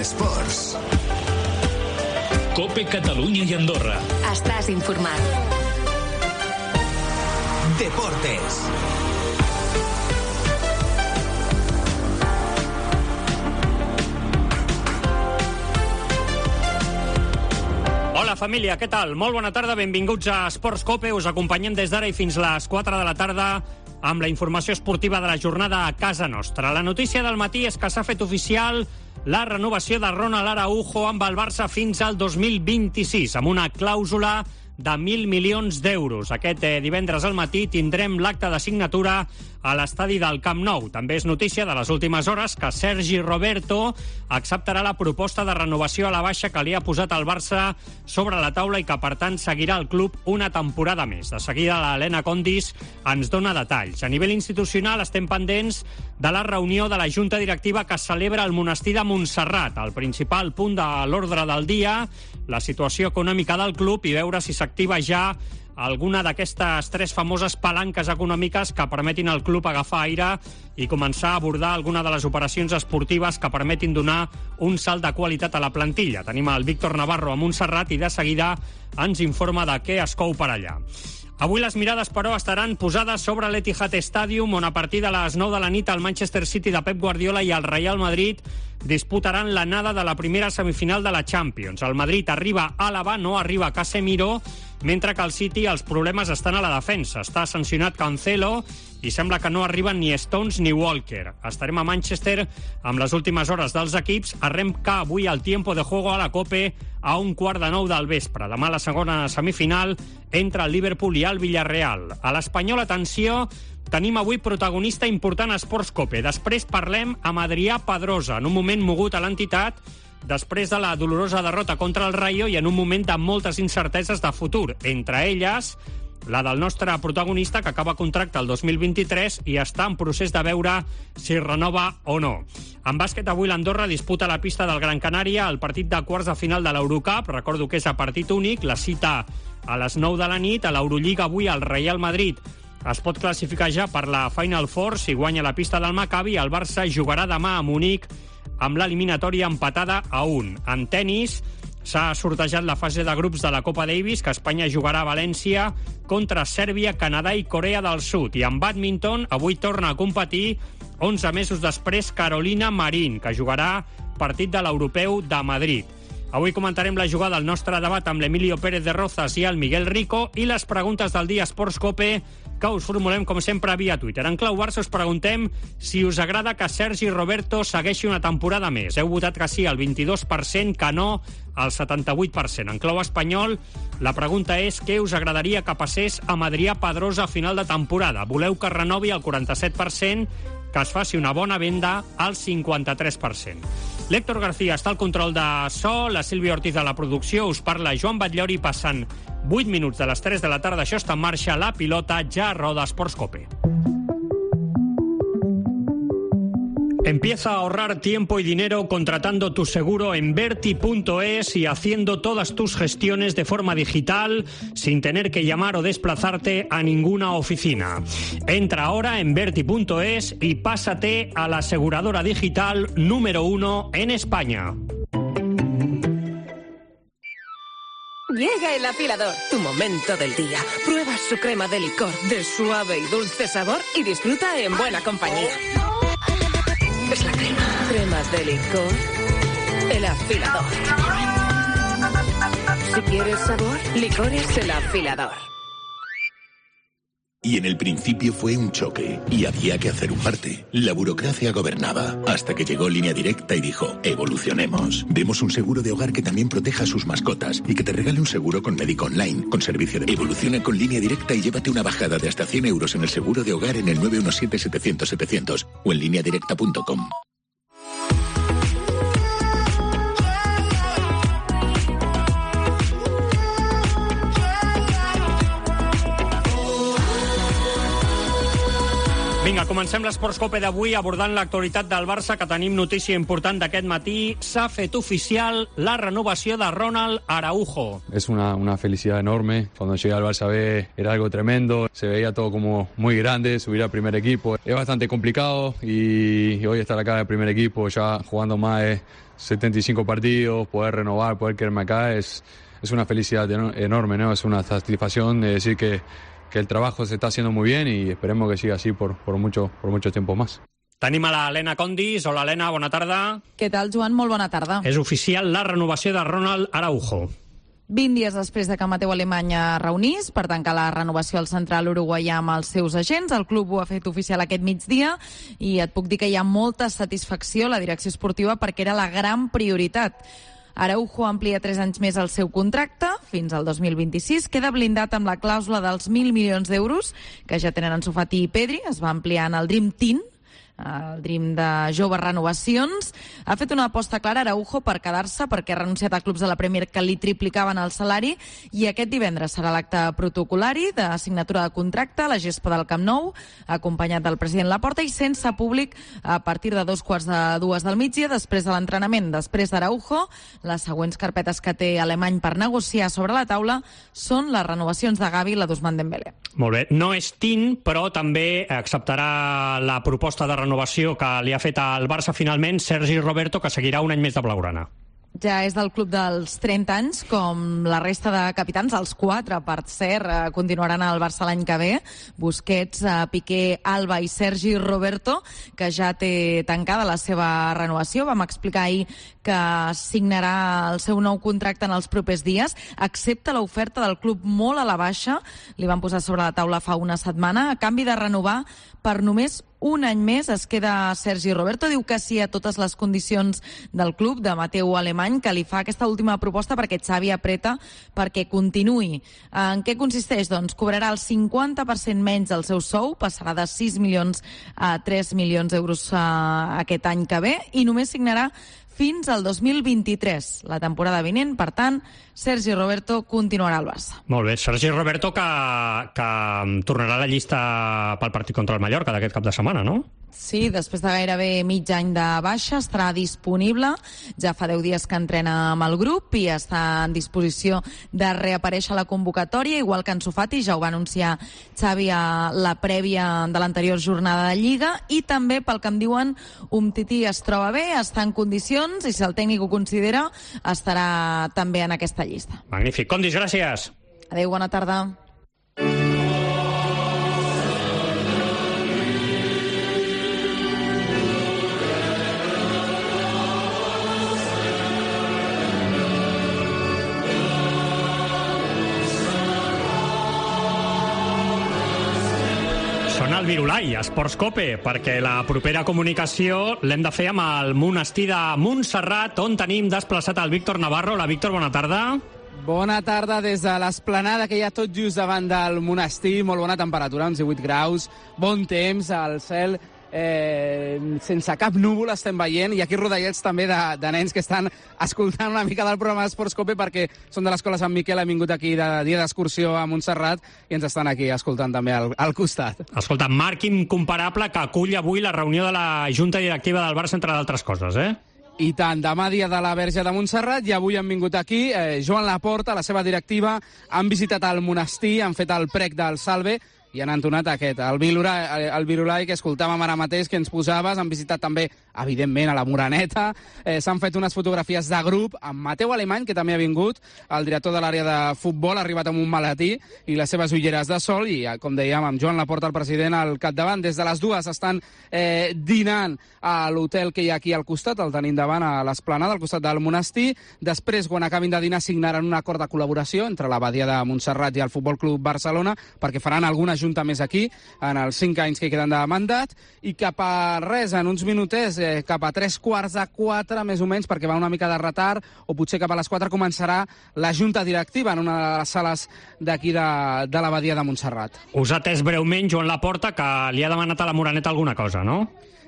Esports. COPE Catalunya i Andorra. Estàs informat. Deportes. Hola família, què tal? Molt bona tarda, benvinguts a Esports COPE. Us acompanyem des d'ara i fins les 4 de la tarda amb la informació esportiva de la jornada a casa nostra. La notícia del matí és que s'ha fet oficial la renovació de Ronald Araujo amb el Barça fins al 2026, amb una clàusula de 1.000 milions d'euros. Aquest divendres al matí tindrem l'acte de signatura a l'estadi del Camp Nou. També és notícia de les últimes hores que Sergi Roberto acceptarà la proposta de renovació a la baixa que li ha posat el Barça sobre la taula i que, per tant, seguirà el club una temporada més. De seguida, l'Helena Condis ens dona detalls. A nivell institucional estem pendents de la reunió de la Junta Directiva que celebra el monestir de Montserrat. El principal punt de l'ordre del dia, la situació econòmica del club i veure si s'activa ja alguna d'aquestes 3 famoses palanques econòmiques que permetin al club agafar aire i començar a abordar alguna de les operacions esportives que permetin donar un salt de qualitat a la plantilla. Tenim el Víctor Navarro a Montserrat i de seguida ens informa de què es cou per allà. Avui les mirades, però, estaran posades sobre l'Etihad Stadium, on a partir de les 9 de la nit el Manchester City de Pep Guardiola i el Real Madrid disputaran l'anada de la primera semifinal de la Champions. El Madrid arriba Àlaba, no arriba Casemiro, mentre que al City els problemes estan a la defensa. Està sancionat Cancelo i sembla que no arriben ni Stones ni Walker. Estarem a Manchester amb les últimes hores dels equips. Arrenca avui el tiempo de juego a la COPE a 8:45 del vespre. Demà la segona semifinal entre el Liverpool i el Villarreal. A l'Espanyol, atenció, tenim avui protagonista important a Esports COPE. Després parlem amb Adrià Pedrosa, en un moment mogut a l'entitat, després de la dolorosa derrota contra el Rayo i en un moment de moltes incerteses de futur, entre elles la del nostre protagonista, que acaba contracte el 2023 i està en procés de veure si renova o no. En bàsquet, avui l'Andorra disputa la pista del Gran Canària el partit de quarts de final de l'Eurocup. Recordo que és a partit únic, la cita a les 9 de la nit. A l'Eurolliga avui el Real Madrid es pot classificar ja per la Final Four si guanya la pista del Maccabi. El Barça jugarà demà a Munic amb l'eliminatòria empatada a 1. En tennis, s'ha sortejat la fase de grups de la Copa Davis, que Espanya jugarà a València contra Sèrbia, Canadà i Corea del Sud. I en bàdminton, avui torna a competir 11 mesos després Carolina Marín, que jugarà partit de l'Europeu de Madrid. Avui comentarem la jugada del nostre debat amb l'Emilio Pérez de Rozas i el Miguel Rico i les preguntes del dia Esports COPE que us formulem, com sempre, via Twitter. En clau Barça us preguntem si us agrada que Sergi Roberto segueixi una temporada més. Heu votat que sí, el 22%, que no, el 78%. En clau espanyol, la pregunta és què us agradaria que passés amb Adrià Pedrosa a final de temporada. Voleu que renovi el 47%, que es faci una bona venda al 53%. L'Héctor García està al control de so, la Sílvia Ortiz de la producció, us parla Joan Batllori, passant 8 minuts de les 3 de la tarda. Això està en marxa, la pilota ja roda Esports COPE. Empieza a ahorrar tiempo y dinero contratando tu seguro en Verti.es y haciendo todas tus gestiones de forma digital sin tener que llamar o desplazarte a ninguna oficina. Entra ahora en Verti.es y pásate a la aseguradora digital número 1 en España. Llega el afilador, tu momento del día. Prueba su crema de licor de suave y dulce sabor y disfruta en buena compañía. Es la crema. Cremas de licor. El afilador. Si quieres sabor, licores el afilador. Y en el principio fue un choque, y había que hacer un parte. La burocracia gobernaba, hasta que llegó Línea Directa y dijo, evolucionemos. Demos un seguro de hogar que también proteja a sus mascotas, y que te regale un seguro con médico online, con servicio de... Evoluciona con Línea Directa y llévate una bajada de hasta 100 euros en el seguro de hogar en el 917-700-700 o en lineadirecta.com. Vinga, comencem l'Esports Cope d'avui abordant l'actualitat del Barça, que tenim notícia important d'aquest matí. S'ha fet oficial la renovació de Ronald Araujo. Es una felicidad enorme. Cuando llegué al Barça B era algo tremendo. Se veía todo como muy grande, subir al primer equipo. Es bastante complicado y hoy estar acá en el primer equipo, ya jugando más de 75 partidos, poder renovar, poder quedarme acá, es una felicidad enorme, ¿no? Es una satisfacción de decir que el trabajo se está haciendo muy bien y esperemos que siga así por mucho tiempo más. Tenim a l'Helena Condis. Hola, Helena, bona tarda. Què tal, Joan? Molt bona tarda. És oficial la renovació de Ronald Araujo. 20 dies després de que Mateu Alemany reunís per tancar la renovació al central uruguaià amb els seus agents, el club ho ha fet oficial aquest migdia i et puc dir que hi ha molta satisfacció a la direcció esportiva perquè era la gran prioritat. Araujo amplia 3 anys més el seu contracte, fins al 2026. Queda blindat amb la clàusula dels 1.000 milions d'euros, que ja tenen Ansu Fati i Pedri. Es va ampliar en el Dream Team, el Dream de joves renovacions. Ha fet una aposta clara Araujo per quedar-se, perquè ha renunciat a clubs de la Premier que li triplicaven el salari, i aquest divendres serà l'acte protocolari de signatura de contracte a la gespa del Camp Nou, acompanyat del president Laporta i sense públic a partir de 2:45 del migdia, després de l'entrenament. Després d'Araujo, les següents carpetes que té Alemany per negociar sobre la taula són les renovacions de Gavi i la d'Ousmane Dembélé. Molt bé. No és Tin, però també acceptarà la proposta de renovació que li ha fet al Barça finalment Sergi Roberto, que seguirà un any més de blaugrana. Ja és del club dels 30 anys, com la resta de capitans, els 4, per cert, continuaran al Barça l'any que ve. Busquets, Piqué, Alba i Sergi Roberto, que ja té tancada la seva renovació. Vam explicar ahir que signarà el seu nou contracte en els propers dies. Accepta l'oferta del club molt a la baixa, li van posar sobre la taula fa una setmana, a canvi de renovar per només un any més. Es queda Sergi Roberto, diu que sí a totes les condicions del club, de Mateu Alemany, que li fa aquesta última proposta perquè Xavi apreta perquè continuï. En què consisteix? Doncs cobrarà el 50% menys del seu sou, passarà de 6 milions a 3 milions d'euros aquest any que ve, i només signarà fins al 2023, la temporada vinent. Per tant, Sergi Roberto continuarà al Barça. Molt bé. Sergi Roberto que tornarà a la llista pel partit contra el Mallorca d'aquest cap de setmana, no? Sí, després de gairebé mig any de baixa estarà disponible. Ja fa 10 dies que entrena amb el grup i està en disposició de reaparèixer a la convocatòria, igual que Ansu Fati, ja ho va anunciar Xavi a la prèvia de l'anterior jornada de Lliga, i també, pel que em diuen, Umtiti es troba bé, està en condicions, i si el tècnic ho considera, estarà també en aquesta llista. Magnífic. Condis, gràcies. Adéu, bona tarda. Sona el Virulai, Esports Cope, perquè la propera comunicació l'hem de fer amb el monestir de Montserrat, on tenim desplaçat el Víctor Navarro. Hola, Víctor, bona tarda. Bona tarda des de l'esplanada que hi ha tot just davant del monestir. Molt bona temperatura, uns 18 graus, bon temps, el cel sense cap núvol estem veient, i aquí rodellets també de nens que estan escoltant una mica del programa d'Esports Cope, perquè són de l'Escola Sant Miquel, han vingut aquí de dia d'excursió a Montserrat i ens estan aquí escoltant també al costat. Escolta, marc incomparable que acull avui la reunió de la Junta Directiva del Barça, entre d'altres coses, I tant, demà dia de la Verge de Montserrat, i avui han vingut aquí Joan Laporta, la seva directiva, han visitat el monestir, han fet el prec del Salve i han entonat aquest, el Virulai que escoltàvem ara mateix, que ens posaves. Han visitat també, evidentment, a la Moreneta. S'han fet unes fotografies de grup amb Mateu Alemany, que també ha vingut, el director de l'àrea de futbol, ha arribat amb un maletí i les seves ulleres de sol, i, com dèiem, amb Joan Laporta, el president, al capdavant. Des de les 2 estan dinant a l'hotel que hi ha aquí al costat, el tenim davant a l'esplanada, al costat del monestir. Després, quan acabin de dinar, signaran un acord de col·laboració entre l'Abadia de Montserrat i el Futbol Club Barcelona, perquè faran alguna junta més aquí, en els 5 anys que queden de mandat, i cap a res, en uns minutets, cap a 3:45, més o menys, perquè va una mica de retard, o potser cap a les 4 començarà la junta directiva en una de les sales d'aquí de l'Abadia de Montserrat. Us ha atès breument Joan Laporta, que li ha demanat a la Moreneta alguna cosa, no?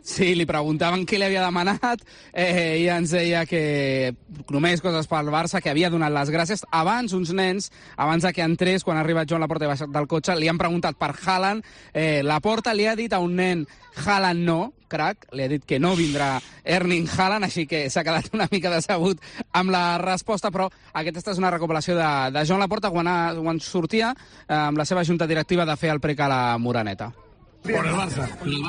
Sí, li preguntaven què li havia demanat i ens deia que només coses pel Barça, que havia donat les gràcies. Abans, uns nens, abans que entrés, quan ha arribat Joan Laporta i baixat del cotxe, li han preguntat per Haaland. Laporta li ha dit a un nen Haaland no, crac, li ha dit que no vindrà Erling Haaland, així que s'ha quedat una mica decebut amb la resposta, però aquesta és una recopilació de Joan Laporta quan sortia amb la seva junta directiva de fer el prec a la Moraneta. Por el Barça.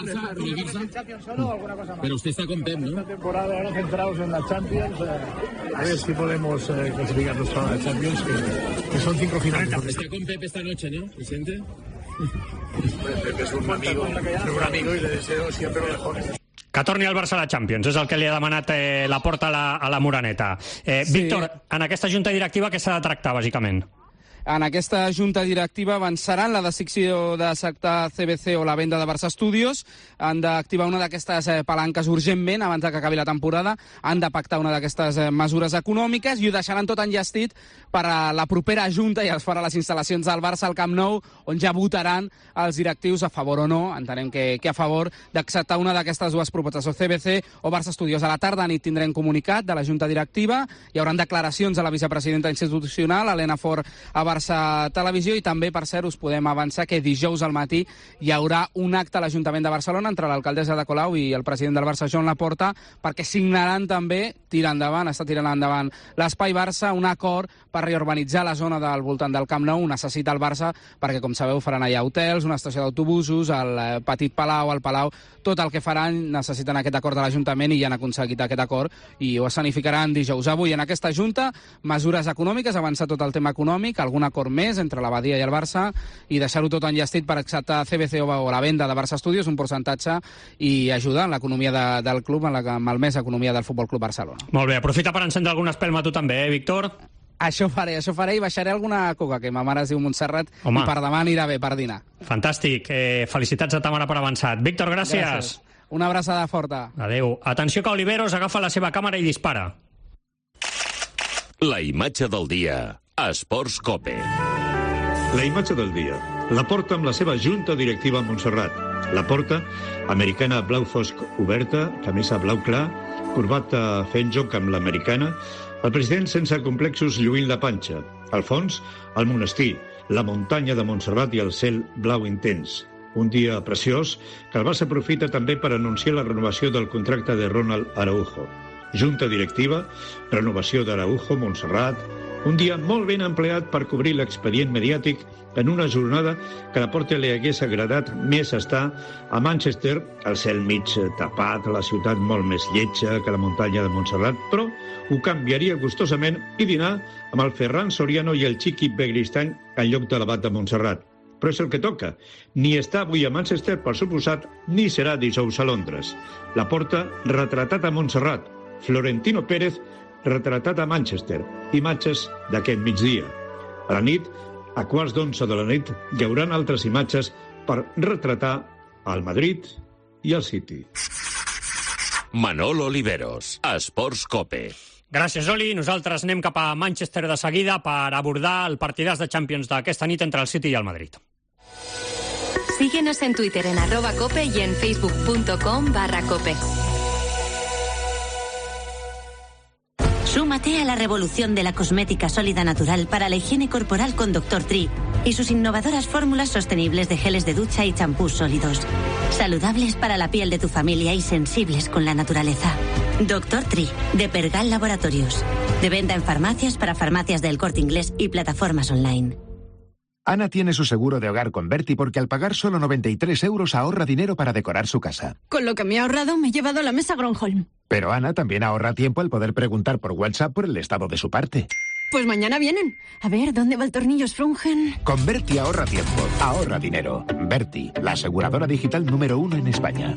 Pero usted está contento, ¿no? Esta temporada ahora centrados en la Champions, a ver si podemos clasificarnos para la Champions, que son 5 finales. Está con Pepe esta noche, ¿no, presidente? Pepe es un amigo y le deseo siempre lo mejor. Que torni al Barça a la Champions, és el que li ha demanat Laporta a la Moraneta. Víctor, en aquesta junta directiva què s'ha de tractar, bàsicament? En aquesta junta directiva avançaran la decisió de sectar CBC o la venda de Barça Studios, han d'activar una d'aquestes palanques urgentment abans que acabi la temporada, han de pactar una d'aquestes mesures econòmiques i ho deixaran tot enllestit per a la propera junta i es farà les instal·lacions del Barça al Camp Nou, on ja votaran els directius a favor o no, entenem que a favor d'acceptar una d'aquestes dues propostes, o CBC o Barça Studios. A la tarda nit tindrem comunicat de la junta directiva, hi haurà declaracions a la vicepresidenta institucional, Helena Fort, a Barça Televisió, i també, per cert, us podem avançar que dijous al matí hi haurà un acte a l'Ajuntament de Barcelona entre l'alcaldessa de Colau i el president del Barça, Joan Laporta, perquè signaran també, està tirant endavant l'Espai Barça, un acord per reurbanitzar la zona del voltant del Camp Nou. Ho necessita el Barça perquè, com sabeu, faran allà hotels, una estació d'autobusos, el Petit Palau, el Palau, tot el que faran necessiten aquest acord de l'Ajuntament i ja han aconseguit aquest acord i ho escenificaran dijous. Avui, en aquesta Junta, mesures econòmiques, avançar tot el tema econòmic, algun acord més entre l'Abadia i el Barça i deixar-ho tot enllestit per acceptar CBC o la venda de Barça Studios, un percentatge, i ajudar en l'economia del club, amb el més economia del Futbol Club Barcelona. Molt bé, aprofita per encendre alguna espelma tu també, Víctor? Això faré i baixaré alguna coca, que ma mare es diu Montserrat. Home. I per demà anirà bé per dinar. Fantàstic, felicitats a ta mare per avançat. Víctor, gràcies. Una abraçada forta. Adéu. Atenció que Oliveros agafa la seva càmera i dispara. La imatge del dia a Esports Cope. La imatge del dia. Laporta amb la seva junta directiva a Montserrat. Laporta, americana blau fosc oberta, camisa blau clar, corbata fent joc amb l'americana, el president sense complexos lluint la panxa. Al fons, el monestir, la muntanya de Montserrat i el cel blau intens. Un dia preciós que el Barça aprofita també per anunciar la renovació del contracte de Ronald Araujo. Junta directiva, renovació d'Araujo, Montserrat. Un dia molt ben empleat per cobrir l'expedient mediàtic en una jornada que a Laporta li hagués agradat més estar a Manchester, el cel mig tapat, la ciutat molt més lletja que la muntanya de Montserrat, però ho canviaria gustosament i dinar amb el Ferran Soriano i el Chiqui Begristany en lloc de l'Abat de Montserrat. Però és el que toca. Ni està avui a Manchester, per suposat, ni serà dijous a Londres. Laporta retratat a Montserrat, Florentino Pérez retratat a Manchester, imatges d'aquest migdia. A la nit, a 11:15 de la nit, hi haurà altres imatges per retratar al Madrid i al City. Manolo Oliveros, Esports Cope. Gràcies, Oli. Nosaltres anem cap a Manchester de seguida per abordar el partidàs de Champions d'aquesta nit entre el City i el Madrid. Síguenos en Twitter en @cope y en facebook.com/cope. Súmate a la revolución de la cosmética sólida natural para la higiene corporal con Dr. Tree y sus innovadoras fórmulas sostenibles de geles de ducha y champús sólidos. Saludables para la piel de tu familia y sensibles con la naturaleza. Dr. Tree, de Pergal Laboratorios. De venta en farmacias para farmacias del Corte Inglés y plataformas online. Ana tiene su seguro de hogar con Berti porque al pagar solo 93 euros ahorra dinero para decorar su casa. Con lo que me he ahorrado me he llevado la mesa Gronholm. Pero Ana también ahorra tiempo al poder preguntar por WhatsApp por el estado de su parte. Pues mañana vienen. A ver, ¿dónde va el tornillo Sprungen? Con Berti ahorra tiempo, ahorra dinero. Berti, la aseguradora digital número 1 en España.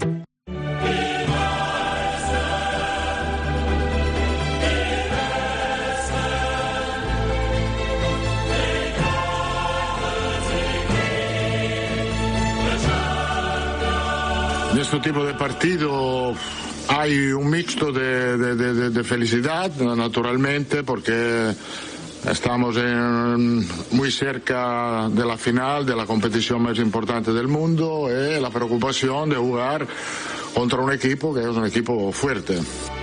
En este tipo de partido hay un mixto de felicidad, naturalmente, porque estamos muy cerca de la final de la competición más importante del mundo y la preocupación de jugar contra un equipo que es un equipo fuerte.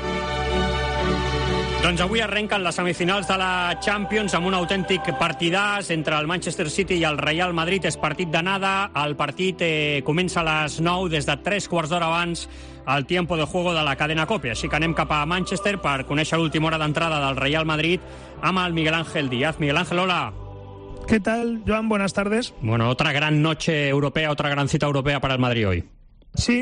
Doncs avui arrenquen les semifinals de la Champions amb un autèntic partidàs entre el Manchester City i el Real Madrid. És partit d'anada. El partit comença a les 9, des de 3 quarts d'hora abans al tiempo de juego de la cadena COPE. Així que anem cap a Manchester per conèixer l'última hora d'entrada del Real Madrid amb el Miguel Ángel Díaz. Miguel Ángel, hola. ¿Qué tal, Joan? Buenas tardes. Bueno, otra gran noche europea, otra gran cita europea para el Madrid hoy. Sí.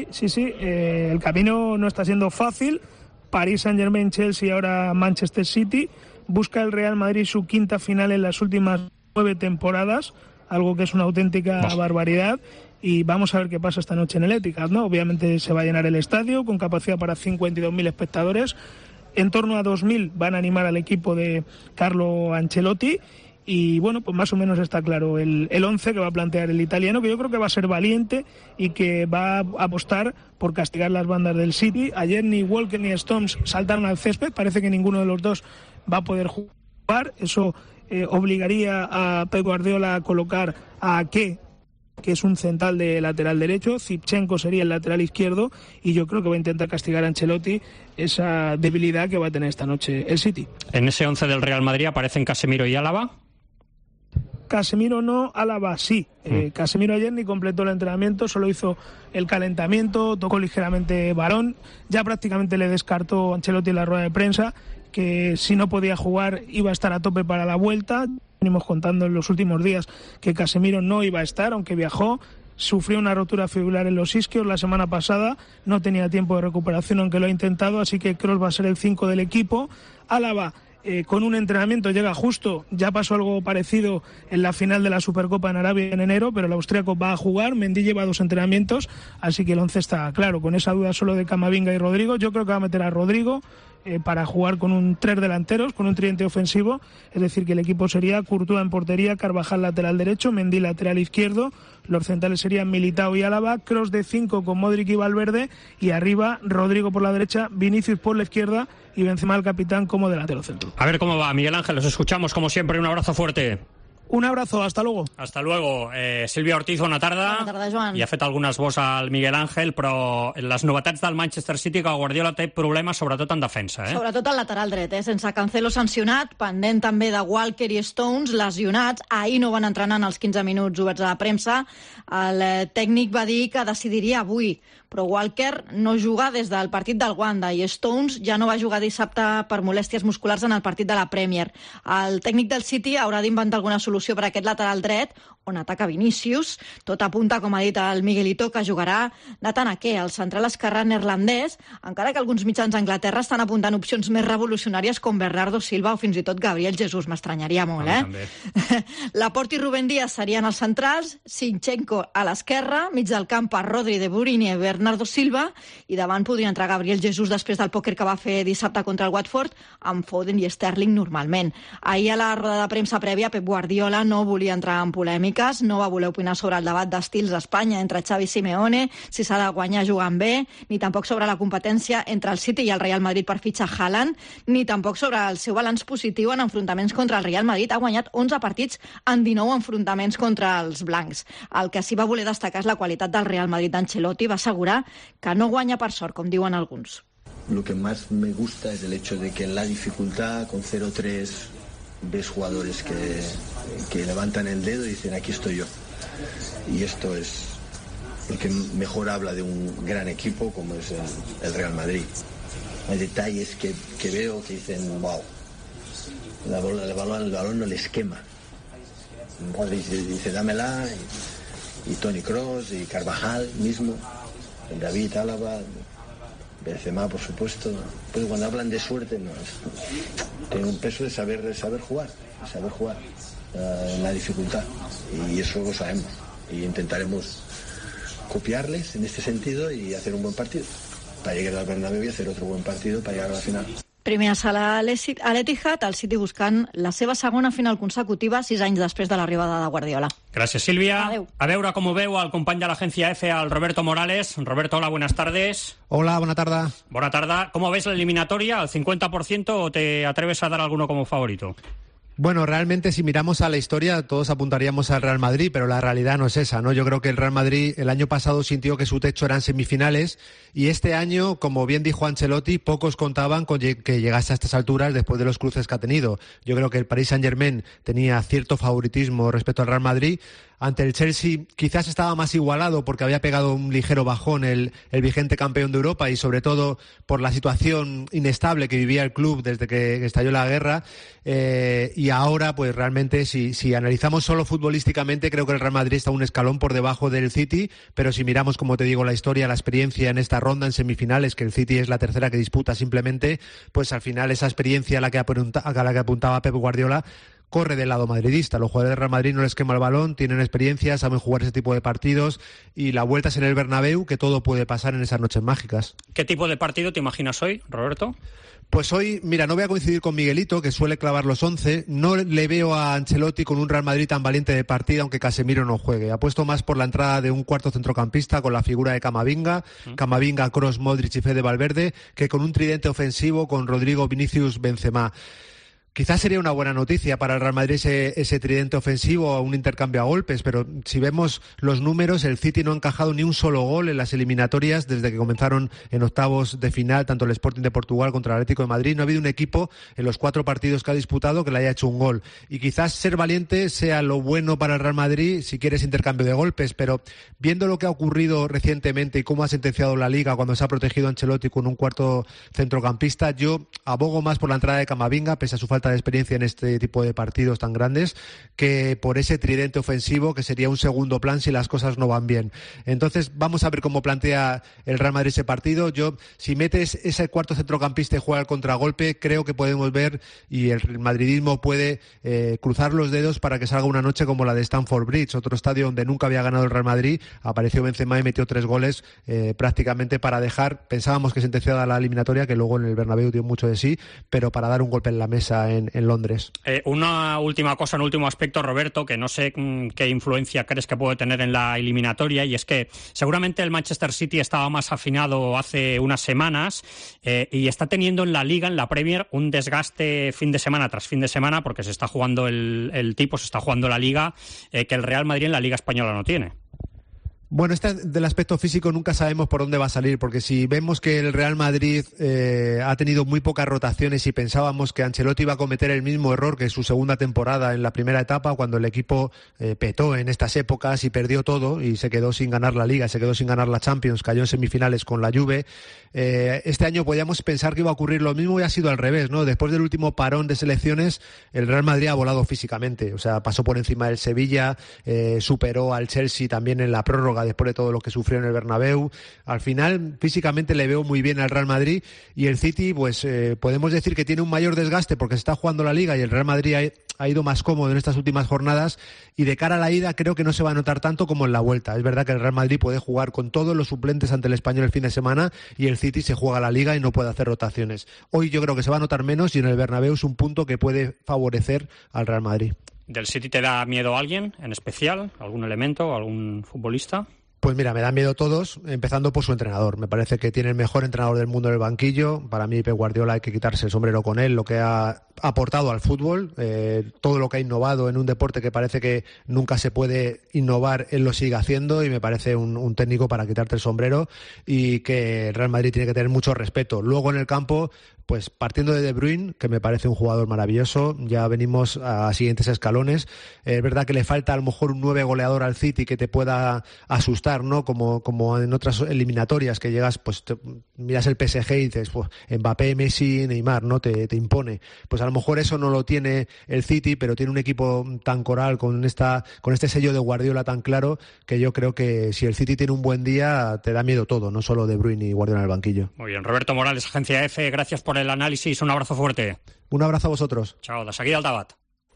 El camino no está siendo fácil. París Saint-Germain, Chelsea y ahora Manchester City. Busca el Real Madrid su quinta final en las últimas 9 temporadas, algo que es una auténtica barbaridad. Y vamos a ver qué pasa esta noche en el Etihad, ¿no? Obviamente se va a llenar el estadio con capacidad para 52.000 espectadores. En torno a 2.000 van a animar al equipo de Carlo Ancelotti. Y bueno, pues más o menos está claro el 11 que va a plantear el italiano, que yo creo que va a ser valiente y que va a apostar por castigar las bandas del City. Ayer ni Walker ni Stones saltaron al césped, parece que ninguno de los dos va a poder jugar. Eso obligaría a Pep Guardiola a colocar a Ake, que es un central de lateral derecho. Zinchenko sería el lateral izquierdo, y yo creo que va a intentar castigar a Ancelotti esa debilidad que va a tener esta noche el City. En ese 11 del Real Madrid aparecen Casemiro y Álava. Casemiro no, Álava sí. Casemiro ayer ni completó el entrenamiento, solo hizo el calentamiento, tocó ligeramente balón. Ya prácticamente le descartó Ancelotti en la rueda de prensa que si no podía jugar iba a estar a tope para la vuelta. Venimos contando en los últimos días que Casemiro no iba a estar, aunque viajó. Sufrió una rotura fibular en los isquios la semana pasada, no tenía tiempo de recuperación aunque lo ha intentado, así que Kroos va a ser el 5 del equipo. Álava con un entrenamiento llega justo, ya pasó algo parecido en la final de la Supercopa en Arabia en enero, pero el austríaco va a jugar. Mendy lleva 2 entrenamientos, así que el 11 está claro, con esa duda solo de Camavinga y Rodrigo. Yo creo que va a meter a Rodrigo para jugar con 3 delanteros, con un tridente ofensivo, es decir, que el equipo sería Courtois en portería, Carvajal lateral derecho, Mendy lateral izquierdo, los centrales serían Militao y Álava, Kroos de 5 con Modric y Valverde, y arriba Rodrigo por la derecha, Vinicius por la izquierda y Benzema el capitán como delantero centro. A ver cómo va, Miguel Ángel, los escuchamos como siempre, un abrazo fuerte. Un abrazo, hasta luego. Hasta luego. Sílvia Ortiz, bona tarda. Bona tarda, Joan. I ha fet algunes vots al Miguel Ángel, però les novetats del Manchester City, que Guardiola té problemes sobretot en defensa. Sobretot al lateral dret, sense Cancelo sancionat, pendent també de Walker i Stones lesionats. Ahir no van entrenar en els 15 minuts oberts a la premsa. El tècnic va dir que decidiria avui, però Walker no juga des del partit del Wanda i Stones ja no va jugar dissabte per molèsties musculars en el partit de la Premier. El tècnic del City haurà d'inventar alguna solució per a aquest lateral dret, on ataca Vinícius. Tot apunta, com ha dit el Miguelito, que jugarà Nathan Ake, el central esquerrà neerlandès, encara que alguns mitjans d'Anglaterra estan apuntant opcions més revolucionàries com Bernardo Silva o fins i tot Gabriel Jesús. M'estranyaria molt, Laporte i Rubén Díaz serien els centrals, Zinchenko a l'esquerra, mig del camp per Rodri, De Bruyne i Bernardo Silva, i davant podria entrar Gabriel Jesús després del pòquer que va fer dissabte contra el Watford, amb Foden i Sterling normalment. Ahir a la roda de premsa prèvia, Pep Guardiola no volia entrar en polèmiques, no va voler opinar sobre el debat d'estils a Espanya entre Xavi i Simeone, si s'ha de guanyar jugant bé, ni tampoc sobre la competència entre el City i el Real Madrid per fitxar Haaland, ni tampoc sobre el seu balanç positiu en enfrontaments contra el Real Madrid. Ha guanyat 11 partits en 19 enfrontaments contra els blancs. El que sí va voler destacar és la qualitat del Real Madrid d'Ancelotti. Va assegurar que no guanya per sort, com diuen alguns. Lo que más me gusta es el hecho de que en la dificultad, con 0-3, ves jugadores que levantan el dedo y dicen aquí estoy yo. Y esto es lo que mejor habla de un gran equipo como es el Real Madrid. Hay detalles que veo que dicen wow, el balón no les quema. Dice dámela, y Toni Kroos y Carvajal mismo, David Álava, Benzema por supuesto. Pero cuando hablan de suerte no tiene un peso de saber jugar en la dificultad, y eso lo sabemos, y intentaremos copiarles en este sentido y hacer un buen partido para llegar al Bernabéu y hacer otro buen partido para llegar a la final. Primer a sala a l'Etihad, el City buscant la seva segona final consecutiva 6 anys després de l'arribada de Guardiola. Gràcies, Sílvia. Adeu. A veure com ho veu el company de l'agència EFE, el Roberto Morales. Roberto, hola, buenas tardes. Hola, buena tarde. Buena tarde. ¿Cómo ves la eliminatoria? ¿Al 50% o te atreves a dar alguno como favorito? Bueno, realmente si miramos a la historia todos apuntaríamos al Real Madrid, pero la realidad no es esa, ¿no? Yo creo que el Real Madrid el año pasado sintió que su techo eran semifinales y este año, como bien dijo Ancelotti, pocos contaban con que llegase a estas alturas después de los cruces que ha tenido. Yo creo que el Paris Saint-Germain tenía cierto favoritismo respecto al Real Madrid. Ante el Chelsea quizás estaba más igualado porque había pegado un ligero bajón el vigente campeón de Europa y sobre todo por la situación inestable que vivía el club desde que estalló la guerra. Y ahora, pues realmente, si analizamos solo futbolísticamente, creo que el Real Madrid está un escalón por debajo del City, pero si miramos, como te digo, la historia, la experiencia en esta ronda, en semifinales, que el City es la tercera que disputa simplemente, pues al final esa experiencia a la que apuntaba Pep Guardiola corre del lado madridista. Los jugadores del Real Madrid no les quema el balón, tienen experiencia, saben jugar ese tipo de partidos y la vuelta es en el Bernabéu, que todo puede pasar en esas noches mágicas. ¿Qué tipo de partido te imaginas hoy, Roberto? Pues hoy, mira, no voy a coincidir con Miguelito, que suele clavar los 11. No le veo a Ancelotti con un Real Madrid tan valiente de partida, aunque Casemiro no juegue. Apuesto más por la entrada de un cuarto centrocampista con la figura de Camavinga, Kroos, Modric y Fede Valverde, que con un tridente ofensivo con Rodrigo, Vinicius, Benzema. Quizás sería una buena noticia para el Real Madrid ese tridente ofensivo, un intercambio a golpes, pero si vemos los números, el City no ha encajado ni un solo gol en las eliminatorias desde que comenzaron en octavos de final, tanto el Sporting de Portugal contra el Atlético de Madrid. No ha habido un equipo en los 4 partidos que ha disputado que le haya hecho un gol. Y quizás ser valiente sea lo bueno para el Real Madrid si quieres intercambio de golpes, pero viendo lo que ha ocurrido recientemente y cómo ha sentenciado la Liga cuando se ha protegido a Ancelotti con un cuarto centrocampista, yo abogo más por la entrada de Camavinga, pese a su falta de experiencia en este tipo de partidos tan grandes, que por ese tridente ofensivo que sería un segundo plan si las cosas no van bien. Entonces vamos a ver cómo plantea el Real Madrid ese partido. Yo, si metes ese cuarto centrocampista y juega al contragolpe, creo que podemos ver y el madridismo puede cruzar los dedos para que salga una noche como la de Stamford Bridge, otro estadio donde nunca había ganado el Real Madrid. Apareció Benzema y metió 3 goles prácticamente para dejar, pensábamos que sentenciada la eliminatoria, que luego en el Bernabéu dio mucho de sí, pero para dar un golpe en la mesa en Londres. Una última cosa, un último aspecto, Roberto, que no sé qué influencia crees que puede tener en la eliminatoria, y es que seguramente el Manchester City estaba más afinado hace unas semanas y está teniendo en la Liga, en la Premier, un desgaste fin de semana tras fin de semana porque se está jugando se está jugando la Liga que el Real Madrid en la Liga Española no tiene. Bueno, del aspecto físico nunca sabemos por dónde va a salir, porque si vemos que el Real Madrid ha tenido muy pocas rotaciones y pensábamos que Ancelotti iba a cometer el mismo error que su segunda temporada en la primera etapa, cuando el equipo petó en estas épocas y perdió todo y se quedó sin ganar la Liga, se quedó sin ganar la Champions, cayó en semifinales con la Juve, este año podíamos pensar que iba a ocurrir lo mismo y ha sido al revés, ¿no? Después del último parón de selecciones, el Real Madrid ha volado físicamente, o sea, pasó por encima del Sevilla, superó al Chelsea también en la prórroga después de todo lo que sufrió en el Bernabéu. Al final, físicamente le veo muy bien al Real Madrid, y el City, pues podemos decir que tiene un mayor desgaste porque se está jugando la Liga y el Real Madrid ha ido más cómodo en estas últimas jornadas, y de cara a la ida creo que no se va a notar tanto como en la vuelta. Es verdad que el Real Madrid puede jugar con todos los suplentes ante el Español el fin de semana y el City se juega la Liga y no puede hacer rotaciones. Hoy yo creo que se va a notar menos y en el Bernabéu es un punto que puede favorecer al Real Madrid. ¿Del City te da miedo alguien en especial? ¿Algún elemento? ¿Algún futbolista? Pues mira, me dan miedo todos, empezando por su entrenador. Me parece que tiene el mejor entrenador del mundo en el banquillo. Para mí, Pep Guardiola, hay que quitarse el sombrero con él, lo que ha aportado al fútbol, todo lo que ha innovado en un deporte que parece que nunca se puede innovar, él lo sigue haciendo, y me parece un técnico para quitarte el sombrero, y que el Real Madrid tiene que tener mucho respeto. Luego en el campo, pues partiendo de De Bruyne, que me parece un jugador maravilloso, ya venimos a siguientes escalones. Es verdad que le falta a lo mejor un 9 goleador al City que te pueda asustar, ¿no? Como en otras eliminatorias que llegas, pues miras el PSG y dices, pues Mbappé, Messi, Neymar, ¿no? Te impone. Pues a lo mejor eso no lo tiene el City, pero tiene un equipo tan coral con este sello de Guardiola tan claro, que yo creo que si el City tiene un buen día te da miedo todo, no solo De Bruyne y Guardiola en el banquillo. Muy bien, Roberto Morales, Agencia EFE, gracias por el análisis, un abrazo fuerte. Un abrazo a vosotros. Chao, de seguida al Tabat.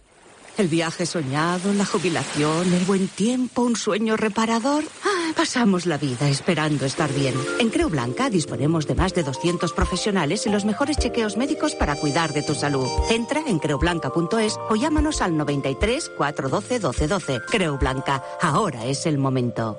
El viaje soñado, la jubilación, el buen tiempo, un sueño reparador. Pasamos la vida esperando estar bien. En Creu Blanca disponemos de más de 200 profesionales y los mejores chequeos médicos para cuidar de tu salud. Entra en creublanca.es o llámanos al 93 412 1212. Creu Blanca, ahora es el momento.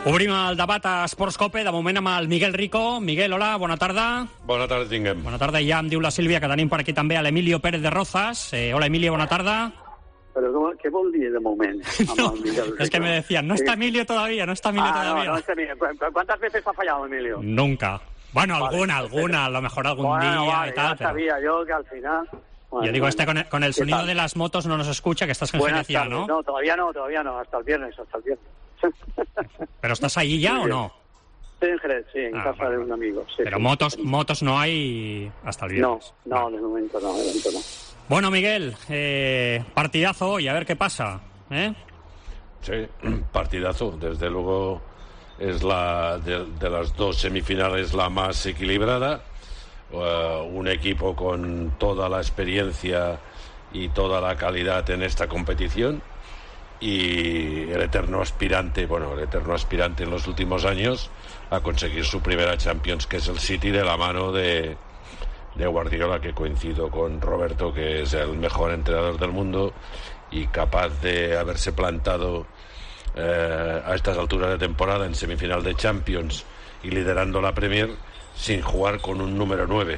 Obrim el debat a Esports Cope, de moment amb el Miguel Rico. Miguel, hola, bona tarda. Bona tarda, tinguem. Bona tarda, i ja em diu la Sílvia que tenim per aquí també a l'Emilio Pérez de Rozas. Hola, Emilio, bona tarda. Però què vol dir de moment? No, es que me decían, no está Emilio todavía, no está Emilio todavía. No está Emilio. ¿Cuántas veces ha fallado Emilio? Nunca. Bueno, alguna, a lo mejor algún día vale, y tal. Ya sabía yo que al final... Bueno, yo digo, con el sonido de las motos no nos escucha, que estás en Jerez ya, ¿no? No, todavía no, hasta el viernes. ¿Pero estás allí ya o no? Estoy en Jerez, sí, en casa de un amigo. Sí, pero sí. Motos no hay hasta el viernes. No, de momento no. Bueno, Miguel, partidazo hoy, a ver qué pasa, ¿eh? Sí, partidazo, desde luego es de las dos semifinales la más equilibrada. Un equipo con toda la experiencia y toda la calidad en esta competición, y el eterno aspirante en los últimos años a conseguir su primera Champions, que es el City, de la mano de Guardiola, que coincido con Roberto que es el mejor entrenador del mundo y capaz de haberse plantado a estas alturas de temporada en semifinal de Champions y liderando la Premier sin jugar con un número 9,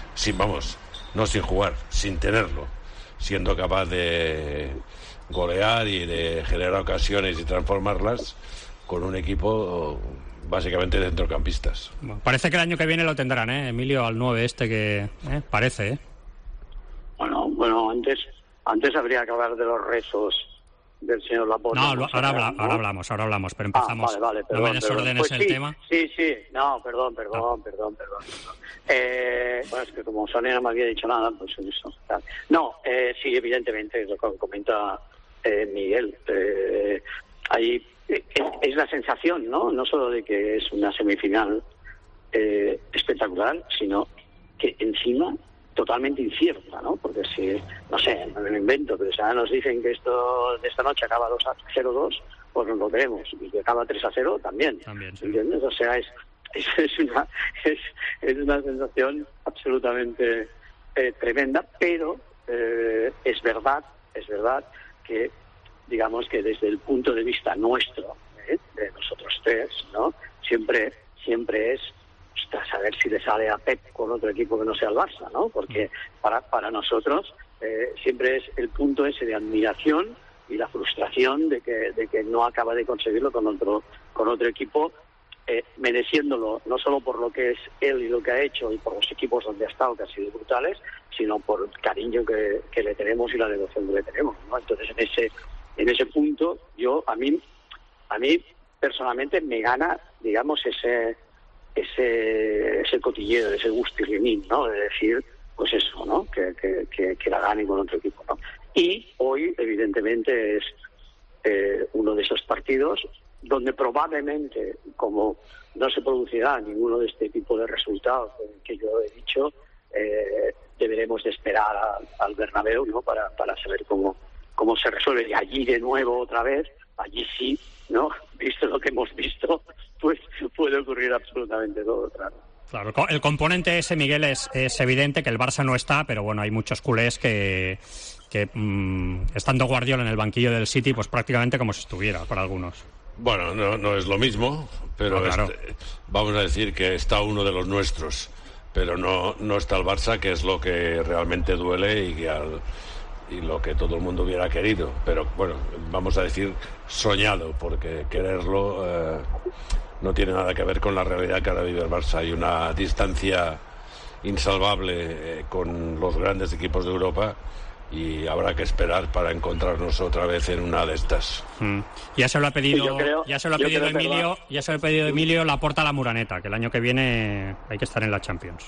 sin tenerlo, siendo capaz de golear y de generar ocasiones y transformarlas con un equipo básicamente de centrocampistas. Bueno, parece que el año que viene lo tendrán, Emilio, al 9 que parece, Bueno, antes habría que hablar de los rezos del señor Laporta. No, ahora hablamos, pero empezamos. Vale, perdón. No me desordenes el tema. Sí, no, perdón. Bueno, es que como Sonia no me había dicho nada, pues eso. No, sí, evidentemente, es lo que comenta Miguel. Ahí es la sensación, ¿no? Solo de que es una semifinal espectacular, sino que encima totalmente incierta, ¿no? Porque si, no sé, no me lo invento, pero si ahora nos dicen que esto de esta noche acaba 2-0-2, pues nos lo creemos, y que acaba 3-0 también, sí. ¿Entiendes? O sea, es una sensación absolutamente tremenda, pero es verdad que, digamos que desde el punto de vista nuestro, de nosotros tres, ¿no? Siempre es saber si le sale a Pep con otro equipo que no sea el Barça, ¿no? Porque para nosotros siempre es el punto ese de admiración y la frustración de que no acaba de conseguirlo con otro equipo, mereciéndolo no solo por lo que es él y lo que ha hecho y por los equipos donde ha estado, que han sido brutales, sino por el cariño que le tenemos y la devoción que le tenemos, ¿no? Entonces en ese punto a mí personalmente me gana, digamos, ese cotilleo, ese gustirrinín, ¿no? De decir, pues eso, ¿no? Que la gane con otro equipo, ¿no? Y hoy, evidentemente, es uno de esos partidos donde probablemente, como no se producirá ninguno de este tipo de resultados que yo he dicho, deberemos de esperar al Bernabéu, ¿no? Para saber cómo se resuelve. Y allí de nuevo otra vez, allí sí, ¿no? Visto lo que hemos visto, pues puede ocurrir absolutamente todo, claro. Claro, el componente ese, Miguel, es evidente que el Barça no está, pero bueno, hay muchos culés que estando Guardiola en el banquillo del City, pues prácticamente como si estuviera para algunos. Bueno, no es lo mismo, pero claro. Vamos a decir que está uno de los nuestros, pero no está el Barça, que es lo que realmente duele y lo que todo el mundo hubiera querido, pero bueno, vamos a decir soñado, porque quererlo no tiene nada que ver con la realidad que ahora vive el Barça. Hay una distancia insalvable con los grandes equipos de Europa y habrá que esperar para encontrarnos otra vez en una de estas. Ya se lo ha pedido, Emilio Laporta a la Muraneta, que el año que viene hay que estar en la Champions.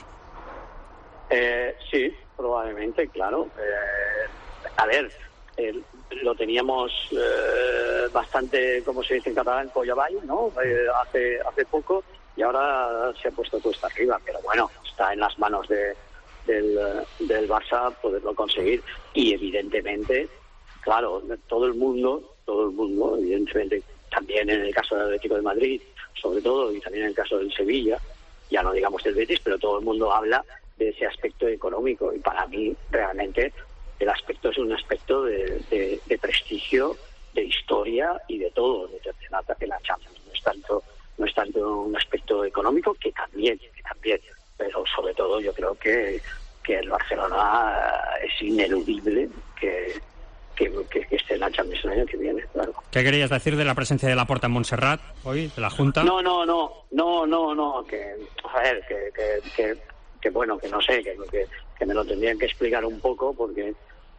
Sí, probablemente, claro. A ver, lo teníamos bastante, como se dice en catalán, collaball, ¿no? Hace poco, y ahora se ha puesto cuesta arriba, pero bueno, está en las manos del Barça poderlo conseguir. Y evidentemente, claro, todo el mundo, evidentemente, también en el caso del Atlético de Madrid, sobre todo, y también en el caso del Sevilla, ya no digamos del Betis, pero todo el mundo habla de ese aspecto económico, y para mí realmente el aspecto es un aspecto de prestigio, de historia y de todo, de la Champions. es tanto un aspecto económico, que también, pero sobre todo yo creo que el Barcelona es ineludible que esté en la Champions el año que viene, claro. ¿Qué querías decir de la presencia de Laporta en Montserrat hoy, de la Junta? No, que bueno, que no sé, que me lo tendrían que explicar un poco porque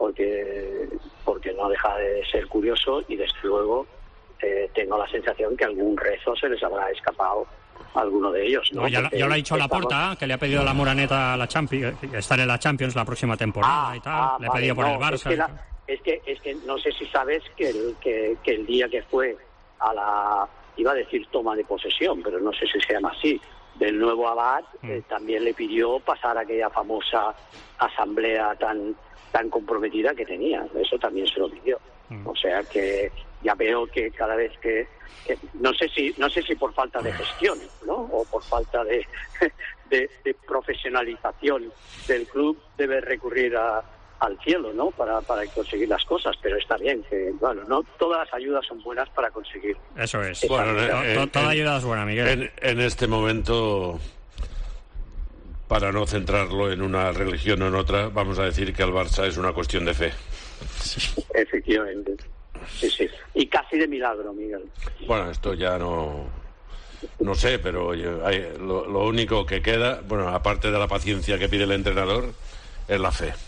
no deja de ser curioso, y desde luego tengo la sensación que algún rezo se les habrá escapado a alguno de ellos, ¿no? Ya lo ha dicho Laporta, que le ha pedido a la Moraneta a la estar en la Champions la próxima temporada y tal. Le ha pedido por el Barça. Es que no sé si sabes que el día que fue a la, iba a decir toma de posesión, pero no sé si se llama así, del nuevo abad, también le pidió pasar aquella famosa asamblea tan comprometida que tenía. Eso también se lo pidió. O sea que ya veo que cada vez que no sé si por falta de gestión, ¿no? O por falta de profesionalización del club, debe recurrir al cielo, ¿no? Para conseguir las cosas, pero está bien que, bueno, no todas las ayudas son buenas para conseguir. Eso es. Toda ayuda es buena, Miguel. En este momento, para no centrarlo en una religión o en otra, vamos a decir que el Barça es una cuestión de fe. Efectivamente. Sí. Y casi de milagro, Miguel. Bueno, esto ya no sé, pero lo único que queda, bueno, aparte de la paciencia que pide el entrenador, es la fe.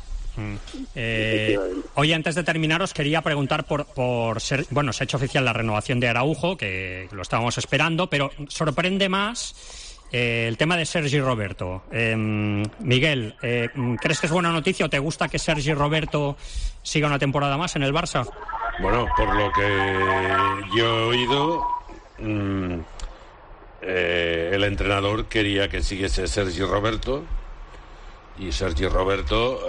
Hoy, antes de terminar, os quería preguntar por se ha hecho oficial la renovación de Araujo, que lo estábamos esperando, pero sorprende más el tema de Sergi Roberto. Miguel, ¿crees que es buena noticia o te gusta que Sergi Roberto siga una temporada más en el Barça? Bueno, por lo que yo he oído, el entrenador quería que siguiese Sergi Roberto, y Sergi Roberto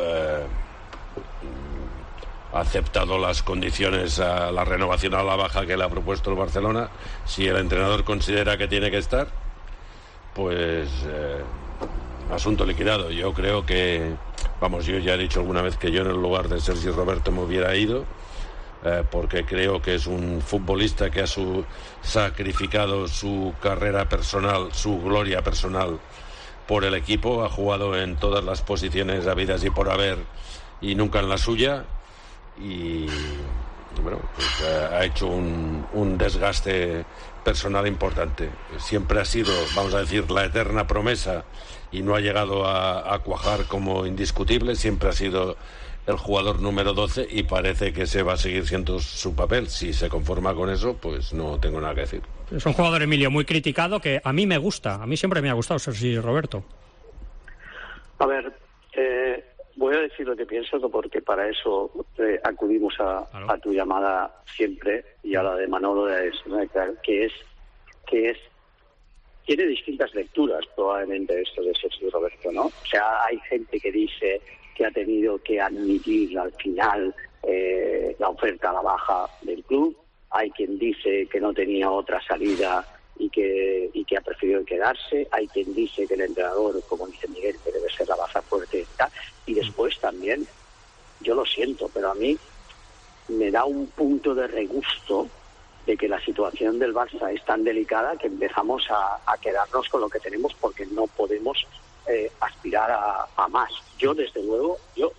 ha aceptado las condiciones a la renovación a la baja que le ha propuesto el Barcelona. Si el entrenador considera que tiene que estar, pues asunto liquidado. Yo creo que, yo ya he dicho alguna vez que yo en el lugar de Sergi Roberto me hubiera ido, porque creo que es un futbolista que ha sacrificado su carrera personal, su gloria personal por el equipo, ha jugado en todas las posiciones habidas y por haber y nunca en la suya, y bueno, pues ha hecho un desgaste personal importante. Siempre ha sido, vamos a decir, la eterna promesa y no ha llegado a cuajar como indiscutible. Siempre ha sido el jugador número 12 y parece que ese va a seguir siendo su papel. Si se conforma con eso, pues no tengo nada que decir. Es un jugador, Emilio, muy criticado, que a mí me gusta. A mí siempre me ha gustado Sergi Roberto. A ver, voy a decir lo que pienso, porque para eso acudimos a tu llamada siempre, y a la de Manolo, que es tiene distintas lecturas probablemente esto de Sergi Roberto, ¿no? O sea, hay gente que dice que ha tenido que admitir al final la oferta a la baja del club. Hay quien dice que no tenía otra salida y que ha preferido quedarse. Hay quien dice que el entrenador, como dice Miguel, que debe ser la baza fuerte. Y después también, yo lo siento, pero a mí me da un punto de regusto de que la situación del Barça es tan delicada que empezamos a quedarnos con lo que tenemos, porque no podemos aspirar a más. Yo desde luego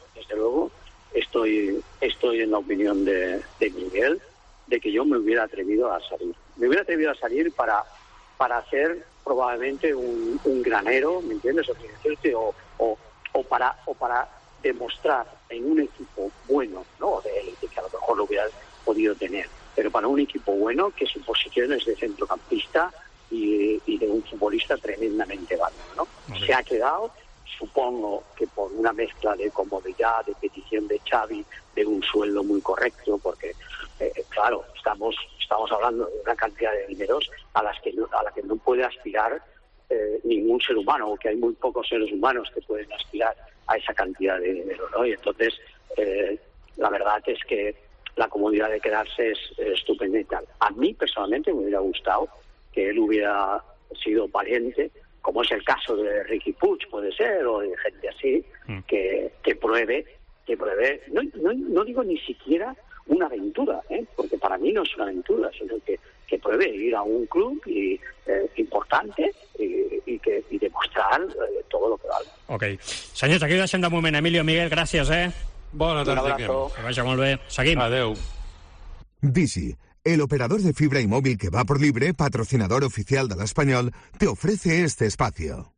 estoy en la opinión de Miguel, de que yo me hubiera atrevido a salir. Me hubiera atrevido a salir para hacer probablemente un granero, ¿me entiendes? O para demostrar en un equipo bueno, no de élite, que a lo mejor lo hubiera podido tener, pero para un equipo bueno, que su posición es de centrocampista y de un futbolista tremendamente válido, ¿no? Okay. Se ha quedado, supongo que por una mezcla de comodidad, de petición de Xavi, de un sueldo muy correcto, porque claro, estamos hablando de una cantidad de dineros a la que no puede aspirar ningún ser humano, o que hay muy pocos seres humanos que pueden aspirar a esa cantidad de dinero, ¿no? Y entonces la verdad es que la comodidad de quedarse es estupenda y tal. A mí personalmente me hubiera gustado que él hubiera sido valiente, como es el caso de Riqui Puig, puede ser, o de gente así, que pruebe, no digo ni siquiera una aventura, porque para mí no es una aventura, sino que ir a un club importante i demostrar todo lo que vale. Ok. Senyors, aquí ho deixem de moment. Emilio, Miguel, gràcies, Bona tarda. Que vagi molt bé. Seguim. Adeu. Dizzy, el operador de fibra y móvil que va por libre, patrocinador oficial del Español, te ofrece este espacio.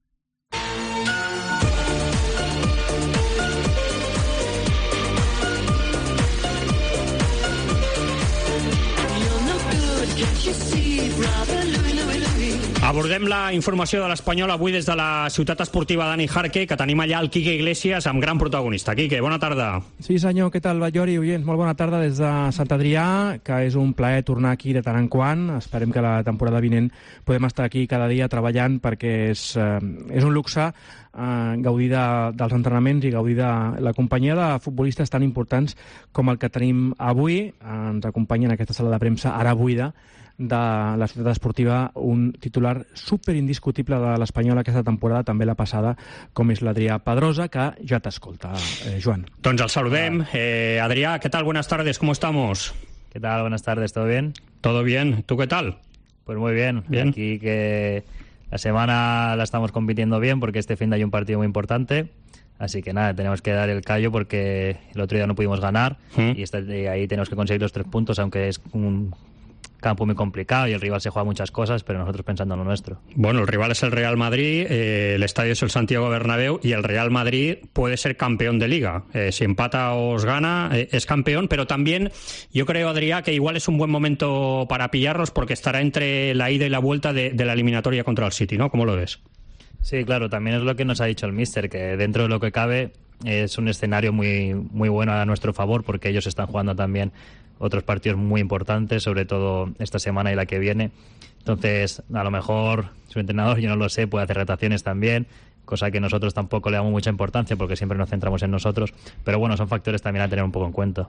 Abordem la informació de l'Espanyol avui des de la ciutat esportiva Dani Jarque, que tenim allà el Quique Iglesias amb gran protagonista. Quique, bona tarda. Sí, senyor, què tal, Batllori? Oients, molt bona tarda des de Sant Adrià, que és un plaer tornar aquí de tant en quant. Esperem que la temporada vinent podem estar aquí cada dia treballant, perquè és un luxe gaudir dels entrenaments i gaudir de la companyia de futbolistes tan importants com el que tenim avui. Ens acompanya en aquesta sala de premsa ara buida de la ciutat esportiva un titular superindiscutible de l'Espanyol aquesta temporada, també la passada, com és l'Adrià Pedrosa, que ja t'escolta, Joan. Doncs el saludem. Adrià, ¿qué tal? Buenas tardes, ¿cómo estamos? ¿Qué tal? Buenas tardes, ¿todo bien? Todo bien. ¿Tú qué tal? Pues muy bien. Bien. Aquí que la semana la estamos compitiendo bien porque este fin de hay un partido muy importante. Así que nada, tenemos que dar el callo porque el otro día no pudimos ganar y ahí tenemos que conseguir los 3 puntos, aunque es un campo muy complicado y el rival se juega muchas cosas, pero nosotros pensando en lo nuestro. Bueno, el rival es el Real Madrid, el estadio es el Santiago Bernabéu y el Real Madrid puede ser campeón de Liga. Si empata o os gana, es campeón, pero también yo creo, Adrià, que igual es un buen momento para pillarlos porque estará entre la ida y la vuelta de la eliminatoria contra el City, ¿no? ¿Cómo lo ves? Sí, claro, también es lo que nos ha dicho el míster, que dentro de lo que cabe es un escenario muy, muy bueno a nuestro favor porque ellos están jugando también otros partidos muy importantes, sobre todo esta semana y la que viene. Entonces, a lo mejor su entrenador, yo no lo sé, puede hacer rotaciones también, cosa que nosotros tampoco le damos mucha importancia porque siempre nos centramos en nosotros. Pero bueno, son factores también a tener un poco en cuenta.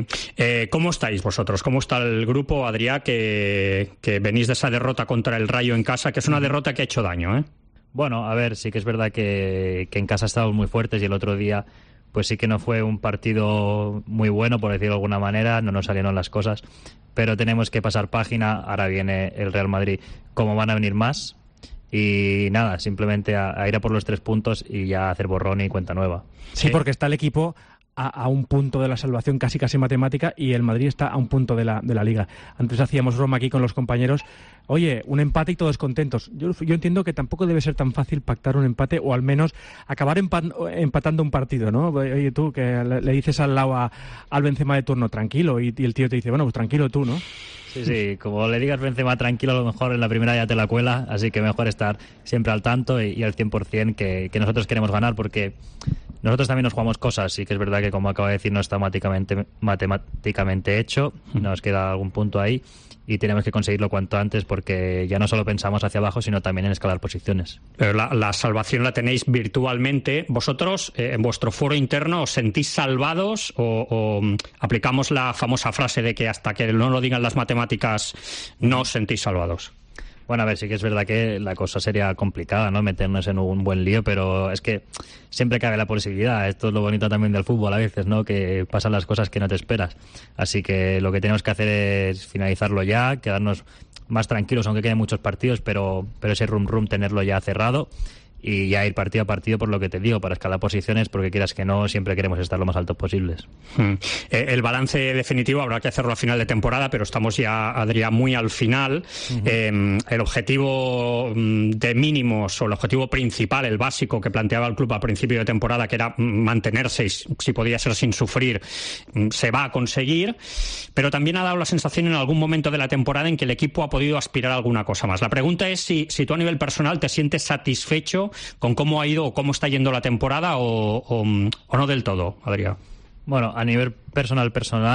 ¿Cómo estáis vosotros? ¿Cómo está el grupo, Adrià, que venís de esa derrota contra el Rayo en casa, que es una derrota que ha hecho daño, ¿eh? Bueno, a ver, sí que es verdad que en casa estamos muy fuertes y el otro día pues sí que no fue un partido muy bueno, por decirlo de alguna manera, no nos salieron las cosas, pero tenemos que pasar página, ahora viene el Real Madrid, como van a venir más, y nada, simplemente a ir a por los 3 puntos y ya hacer borrón y cuenta nueva. Sí, porque está el equipo a un punto de la salvación casi matemática y el Madrid está a un punto de la Liga. Antes hacíamos broma aquí con los compañeros, oye, un empate y todos contentos. Yo entiendo que tampoco debe ser tan fácil pactar un empate o al menos acabar empatando un partido, ¿no? Oye, tú que le dices al lado al Benzema de turno, tranquilo, y el tío te dice, bueno, pues tranquilo tú, ¿no? Sí, como le digas Benzema tranquilo, a lo mejor en la primera ya te la cuela, así que mejor estar siempre al tanto y al 100% que nosotros queremos ganar, porque nosotros también nos jugamos cosas, sí que es verdad que, como acabo de decir, no está matemáticamente hecho, nos queda algún punto ahí y tenemos que conseguirlo cuanto antes porque ya no solo pensamos hacia abajo, sino también en escalar posiciones. Pero la salvación la tenéis virtualmente. ¿Vosotros, en vuestro foro interno, os sentís salvados o aplicamos la famosa frase de que hasta que no lo digan las matemáticas no os sentís salvados? Bueno, a ver, sí que es verdad que la cosa sería complicada, ¿no? Meternos en un buen lío, pero es que siempre cabe la posibilidad. Esto es lo bonito también del fútbol a veces, ¿no? Que pasan las cosas que no te esperas. Así que lo que tenemos que hacer es finalizarlo ya, quedarnos más tranquilos, aunque queden muchos partidos, pero ese rum tenerlo ya cerrado y ya ir partido a partido, por lo que te digo, para escalar posiciones, porque quieras que no, siempre queremos estar lo más altos posibles. El balance definitivo habrá que hacerlo a final de temporada, pero estamos ya, Adrià, muy al final. El objetivo de mínimos, o el objetivo principal, el básico que planteaba el club al principio de temporada, que era mantenerse, si podía ser sin sufrir, se va a conseguir, pero también ha dado la sensación en algún momento de la temporada en que el equipo ha podido aspirar a alguna cosa más. La pregunta es si tú a nivel personal te sientes satisfecho con cómo ha ido o cómo está yendo la temporada o no del todo, Adrià. Bueno, a nivel personal,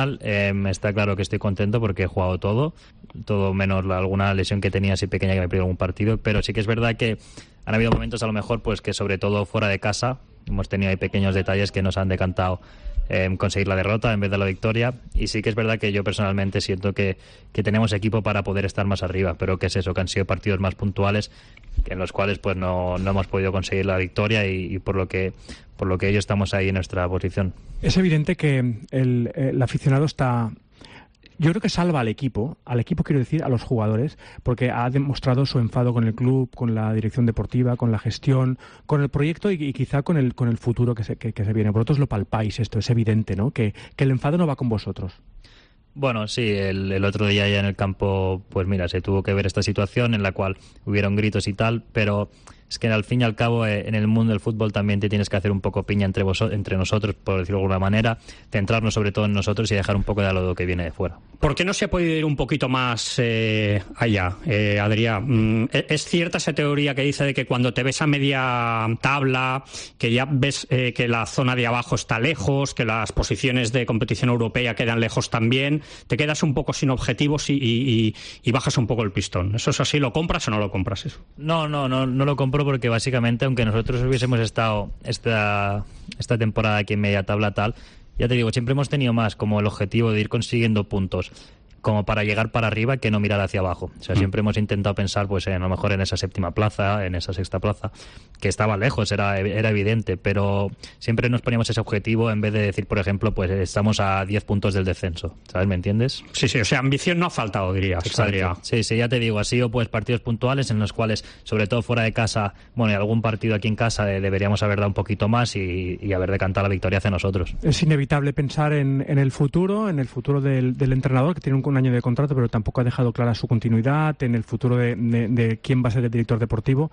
está claro que estoy contento porque he jugado todo menos alguna lesión que tenía así pequeña que me perdió algún partido, pero sí que es verdad que han habido momentos a lo mejor pues que sobre todo fuera de casa hemos tenido ahí pequeños detalles que nos han decantado conseguir la derrota en vez de la victoria, y sí que es verdad que yo personalmente siento que tenemos equipo para poder estar más arriba, pero que es eso, que han sido partidos más puntuales en los cuales pues no hemos podido conseguir la victoria y por lo que ello estamos ahí en nuestra posición. Es evidente que el aficionado está yo creo que salva al equipo quiero decir, a los jugadores, porque ha demostrado su enfado con el club, con la dirección deportiva, con la gestión, con el proyecto y quizá con el futuro que se viene. Vosotros lo palpáis, esto es evidente, ¿no? Que el enfado no va con vosotros. Bueno, sí, el otro día ya en el campo, pues mira, se tuvo que ver esta situación en la cual hubieron gritos y tal, pero es que al fin y al cabo en el mundo del fútbol también te tienes que hacer un poco piña entre nosotros, por decirlo de alguna manera, centrarnos sobre todo en nosotros y dejar un poco de lo que viene de fuera. ¿Por qué no se ha podido ir un poquito más allá, Adrián? ¿Es cierta esa teoría que dice de que cuando te ves a media tabla, que ya ves que la zona de abajo está lejos, que las posiciones de competición europea quedan lejos también, te quedas un poco sin objetivos y bajas un poco el pistón? ¿Eso es así? ¿Lo compras o no lo compras eso? No lo compro porque básicamente, aunque nosotros hubiésemos estado esta temporada aquí en media tabla tal, ya te digo, siempre hemos tenido más como el objetivo de ir consiguiendo puntos como para llegar para arriba que no mirar hacia abajo. O sea, siempre hemos intentado pensar pues a lo mejor en esa séptima plaza, en esa sexta plaza, que estaba lejos, era evidente, pero siempre nos poníamos ese objetivo en vez de decir, por ejemplo, pues estamos a 10 puntos del descenso, ¿sabes? ¿Me entiendes? Sí, o sea, ambición no ha faltado, dirías, Adrián. Sí, ya te digo, ha sido pues partidos puntuales en los cuales, sobre todo fuera de casa, bueno, y algún partido aquí en casa deberíamos haber dado un poquito más y haber decantado la victoria hacia nosotros. Es inevitable pensar en el futuro del entrenador, que tiene un año de contrato, pero tampoco ha dejado clara su continuidad, en el futuro de quién va a ser el director deportivo.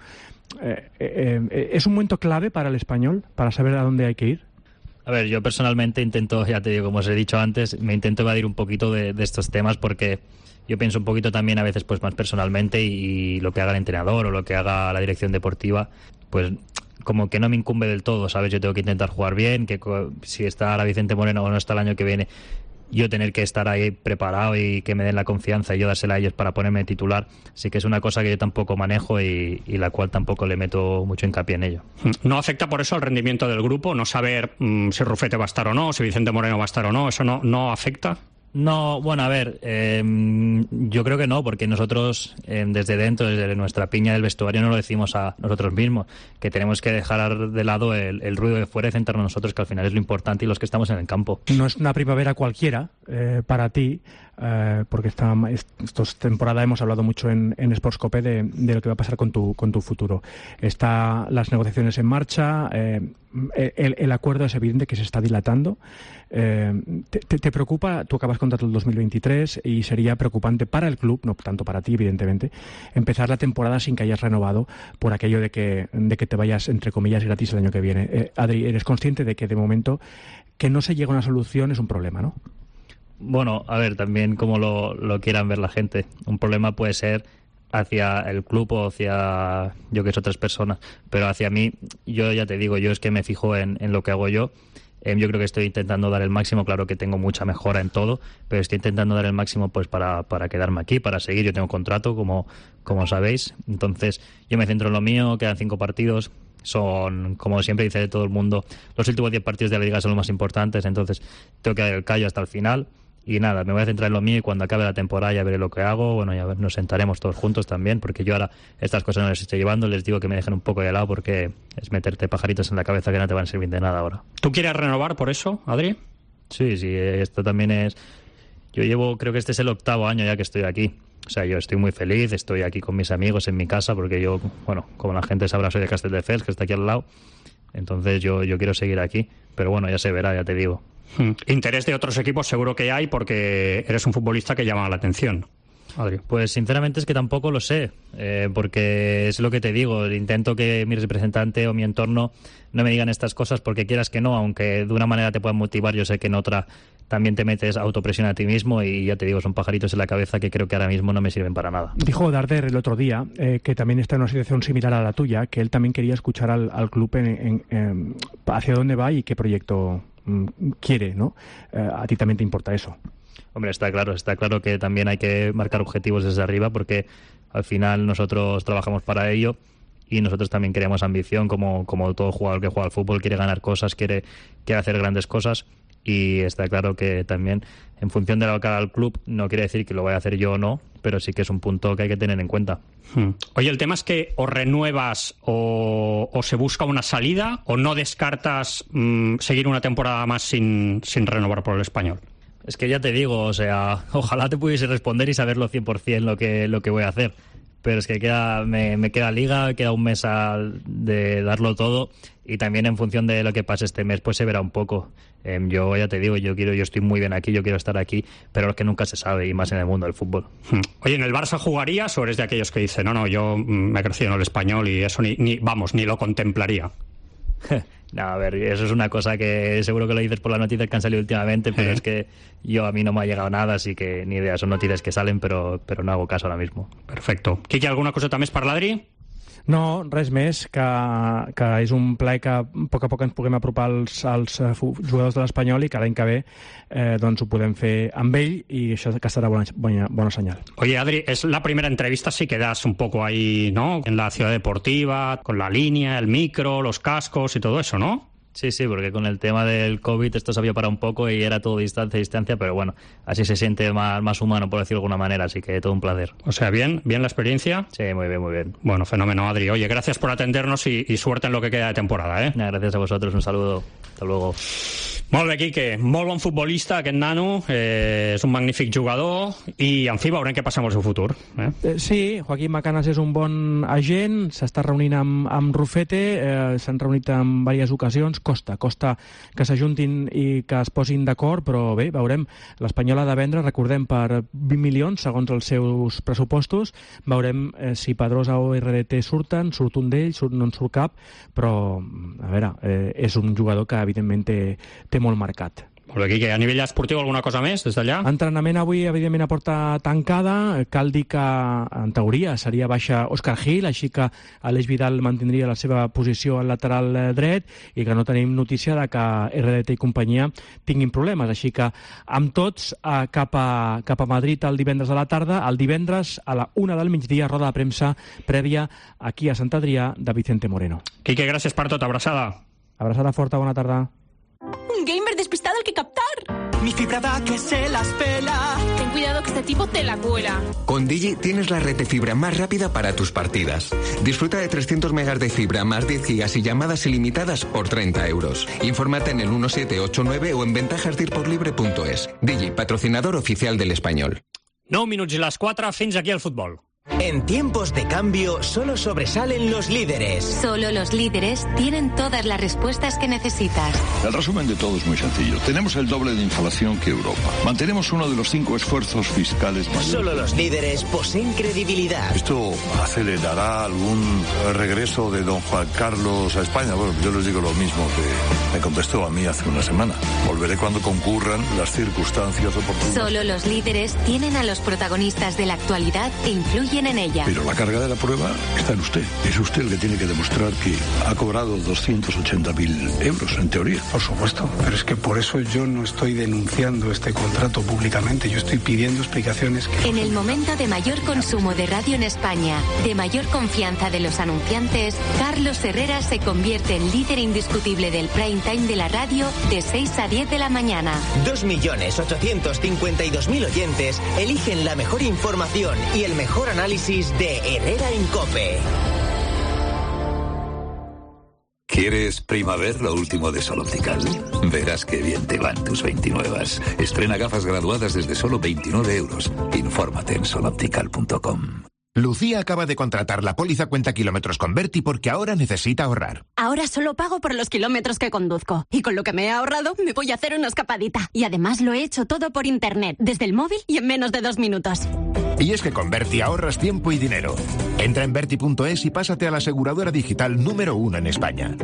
¿Es un momento clave para el Español, para saber a dónde hay que ir? A ver, yo personalmente intento, ya te digo, como os he dicho antes, me intento evadir un poquito de estos temas porque yo pienso un poquito también a veces pues más personalmente y lo que haga el entrenador o lo que haga la dirección deportiva, pues como que no me incumbe del todo, ¿sabes? Yo tengo que intentar jugar bien, que si está ahora Vicente Moreno o no está el año que viene, yo tener que estar ahí preparado y que me den la confianza y yo dársela a ellos para ponerme titular, sí que es una cosa que yo tampoco manejo y la cual tampoco le meto mucho hincapié en ello. ¿No afecta por eso al rendimiento del grupo? ¿No saber si Rufete va a estar o no, si Vicente Moreno va a estar o no? ¿Eso no afecta? No, bueno, a ver, yo creo que no, porque nosotros desde dentro, desde nuestra piña del vestuario, no lo decimos a nosotros mismos, que tenemos que dejar de lado el ruido de fuera y centrarnos en nosotros, que al final es lo importante y los que estamos en el campo. No es una primavera cualquiera para ti, porque esta temporada hemos hablado mucho en Sportscope de lo que va a pasar con tu futuro. Están las negociaciones en marcha, el acuerdo es evidente que se está dilatando. ¿Te preocupa? Tú acabas contrato el 2023 y sería preocupante para el club, no tanto para ti evidentemente, empezar la temporada sin que hayas renovado por aquello de que te vayas entre comillas gratis el año que viene. Adri, ¿eres consciente de que de momento que no se llega a una solución es un problema, no? Bueno, a ver, también como lo quieran ver la gente. Un problema puede ser hacia el club o hacia yo que es otras personas, pero hacia mí, yo ya te digo, yo es que me fijo en lo que hago yo. Yo creo que estoy intentando dar el máximo, claro que tengo mucha mejora en todo, pero estoy intentando dar el máximo pues para quedarme aquí, para seguir. Yo tengo contrato, como sabéis, entonces yo me centro en lo mío, quedan 5 partidos. Son, como siempre dice todo el mundo, los últimos 10 partidos de la Liga son los más importantes, entonces tengo que dar el callo hasta el final. Y nada, me voy a centrar en lo mío y cuando acabe la temporada ya veré lo que hago. Bueno, ya nos sentaremos todos juntos también, porque yo ahora estas cosas no les estoy llevando. Les digo que me dejen un poco de lado porque es meterte pajaritos en la cabeza que no te van a servir de nada ahora. ¿Tú quieres renovar por eso, Adri? Sí, esto también es... Yo creo que este es el 8º año ya que estoy aquí. O sea, yo estoy muy feliz, estoy aquí con mis amigos en mi casa, porque yo, bueno, como la gente sabrá, soy de Castelldefels, que está aquí al lado. Entonces yo quiero seguir aquí. Pero bueno, ya se verá, ya te digo. Interés de otros equipos seguro que hay porque eres un futbolista que llama la atención. Adri. Pues sinceramente es que tampoco lo sé, porque es lo que te digo, intento que mi representante o mi entorno no me digan estas cosas porque quieras que no, aunque de una manera te puedan motivar, yo sé que en otra también te metes autopresión a ti mismo y ya te digo, son pajaritos en la cabeza que creo que ahora mismo no me sirven para nada. Dijo Darder el otro día, que también está en una situación similar a la tuya, que él también quería escuchar al club hacia dónde va y qué proyecto quiere, ¿no? A ti también te importa eso. Hombre, está claro que también hay que marcar objetivos desde arriba porque al final nosotros trabajamos para ello y nosotros también queremos ambición como todo jugador que juega al fútbol, quiere ganar cosas, quiere hacer grandes cosas y está claro que también en función de lo que haga el club no quiere decir que lo vaya a hacer yo o no, pero sí que es un punto que hay que tener en cuenta. Oye, el tema es que o renuevas o se busca una salida o no descartas seguir una temporada más sin renovar por el Español. Es que ya te digo, o sea, ojalá te pudiese responder y saberlo 100% lo que voy a hacer. Pero es que me queda liga, queda un mes de darlo todo y también en función de lo que pase este mes pues se verá un poco. Yo ya te digo, yo estoy muy bien aquí, yo quiero estar aquí, pero es que nunca se sabe y más en el mundo del fútbol. Oye, ¿en el Barça jugarías o eres de aquellos que dicen no, yo me he crecido en el Español y eso ni lo contemplaría? No, a ver, eso es una cosa que seguro que lo dices por las noticias que han salido últimamente, pero es que a mí no me ha llegado nada, así que ni idea, son noticias que salen, pero no hago caso ahora mismo. Perfecto. Quiqui, alguna coseta més per l'Adri? No, res més, que és un plaer que a poc ens puguem apropar als jugadors de l'Espanyol i que l'any que ve doncs ho podem fer amb ell i això que serà bona senyal. Oye, Adri, es la primera entrevista, sí que das un poco ahí, ¿no? En la ciudad deportiva, con la línea, el micro, los cascos y todo eso, ¿no? Sí, porque con el tema del COVID esto se había parado un poco y era todo distancia, pero bueno, así se siente más humano, por decirlo de alguna manera, así que todo un placer. O sea, ¿bien la experiencia? Sí, muy bien. Bueno, fenómeno, Adri. Oye, gracias por atendernos y suerte en lo que queda de temporada, ¿eh? Gracias a vosotros, un saludo. Hasta luego. Molt bé, Quique. Molt bon futbolista, aquest nano. És un magnífic jugador i, en fi, veurem què passa amb el seu futur. Sí, Joaquín Macanas és un bon agent, s'està reunint amb Rufete, s'han reunit en diverses ocasions, costa que s'ajuntin i que es posin d'acord, però bé, veurem. L'Espanyol ha de vendre, recordem, per 20 milions, segons els seus pressupostos. Veurem si Pedrosa o RDT surten, surt un d'ells, no en surt cap, però, a veure, és un jugador que, evidentment, té molt marcat. Molt bé, Quique. A nivell esportiu, alguna cosa més des d'allà? Entrenament avui, evidentment, a porta tancada. Cal dir que, en teoria, seria baixa Òscar Gil, així que Aleix Vidal mantindria la seva posició al lateral dret i que no tenim notícia de que RDT i companyia tinguin problemes. Així que, amb tots, cap a Madrid el divendres a la tarda. El divendres, a la 1 del migdia, roda de premsa prèvia aquí a Sant Adrià de Vicente Moreno. Quique, gràcies per tot. Abraçada. Abraçada forta, bona tarda. Un gamer despistado al que captar. Mi fibra da que se las pela. Ten cuidado que este tipo te la cuela. Con Digi tienes la red de fibra más rápida para tus partidas. Disfruta de 300 megas de fibra más 10 gigas y llamadas ilimitadas por 30 euros. Infórmate en el 1789 o en ventajasdirporlibre.es. Digi, patrocinador oficial del Español. 9 minuts i les 4, fins aquí el futbol. En tiempos de cambio, solo sobresalen los líderes. Solo los líderes tienen todas las respuestas que necesitas. El resumen de todo es muy sencillo. Tenemos el doble de inflación que Europa. Mantenemos uno de los 5 esfuerzos fiscales mayores. Solo los líderes poseen credibilidad. ¿Esto acelerará algún regreso de don Juan Carlos a España? Bueno, yo les digo lo mismo que me contestó a mí hace una semana. Volveré cuando concurran las circunstancias oportunas. Solo los líderes tienen a los protagonistas de la actualidad e influyen en ella. Pero la carga de la prueba está en usted. Es usted el que tiene que demostrar que ha cobrado 280.000 euros, en teoría. Por supuesto, pero es que por eso yo no estoy denunciando este contrato públicamente. Yo estoy pidiendo explicaciones. En el momento de mayor consumo de radio en España, de mayor confianza de los anunciantes, Carlos Herrera se convierte en líder indiscutible del prime time de la radio de 6 a 10 de la mañana. 2.852.000 oyentes eligen la mejor información y el mejor análisis de Herrera en COPE. ¿Quieres Primaver, lo último de Sol Optical? Verás qué bien te van tus 29. Estrena gafas graduadas desde solo 29 euros. Infórmate en soloptical.com. Lucía acaba de contratar la póliza cuenta kilómetros con Berti porque ahora necesita ahorrar. Ahora solo pago por los kilómetros que conduzco. Y con lo que me he ahorrado, me voy a hacer una escapadita. Y además lo he hecho todo por internet, desde el móvil y en menos de 2 minutos. Y es que con Berti ahorras tiempo y dinero. Entra en Berti.es y pásate a la aseguradora digital número 1 en España.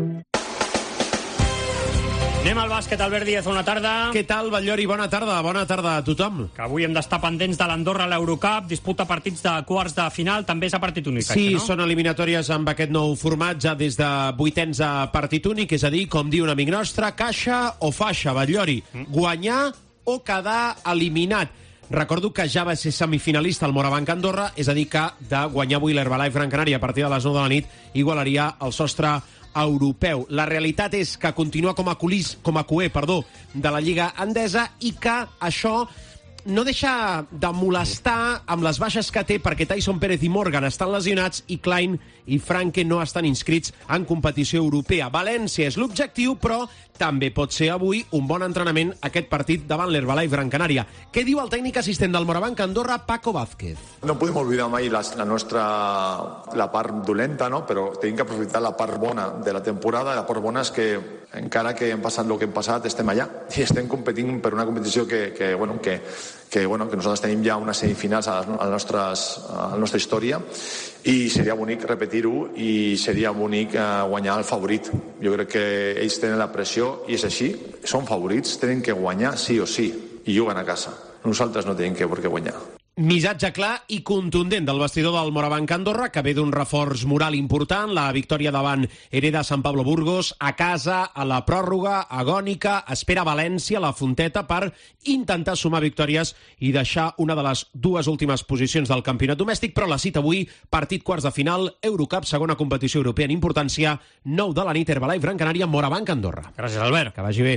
Anem al bàsquet, Albert Díaz, bona tarda. Què tal, Batllori? Bona tarda a tothom. Que avui hem d'estar pendents de l'Andorra a l'Eurocup, disputa partits de quarts de final, també és a partit únic. Sí, no? Són eliminatòries amb aquest nou format, ja des de vuitens a partit únic, és a dir, com diu un amic nostre, caixa o faixa, Batllori. Guanyar o quedar eliminat. Recordo que ja va ser semifinalista al Morabanc Andorra, és a dir, que de guanyar avui l'Herbalife Gran Canària a partir de les 9 de la nit igualaria el sostre europeu. La realitat és que continua com a cué de la Lliga Endesa i que això no deixa de molestar amb les baixes que té perquè Tyson Pérez i Morgan estan lesionats i Klein i Franke no estan inscrits en competició europea. València és l'objectiu, però també pot ser avui un bon entrenament aquest partit davant l'Herbalife Gran Canària. Què diu el tècnic assistent del Morabanc Andorra, Paco Vázquez? No podem oblidar mai la part dolenta, no? Però tenim que aprofitar la part bona de la temporada. La part bona és que encara que hem passat el que hem passat, estem allà i estem competint per una competició que nosaltres tenim ja unes semifinals a la nostra història i seria bonic repetir-ho i seria bonic guanyar el favorit. Jo crec que ells tenen la pressió i és així, són favorits, tenen que guanyar sí o sí i juguen a casa. Nosaltres no tenim per què guanyar. Missatge clar i contundent del vestidor del Morabanc Andorra, que ve d'un reforç moral important, la victòria davant Hereda Sant Pablo Burgos, a casa, a la pròrroga, agònica, espera València, la Fonteta, per intentar sumar victòries i deixar una de les dues últimes posicions del campionat domèstic, però la cita avui, partit quarts de final, Eurocup, segona competició europea en importància, 9 de la nit, Herbalife Gran Canària, Morabanc Andorra. Gràcies, Albert. Que vagi bé.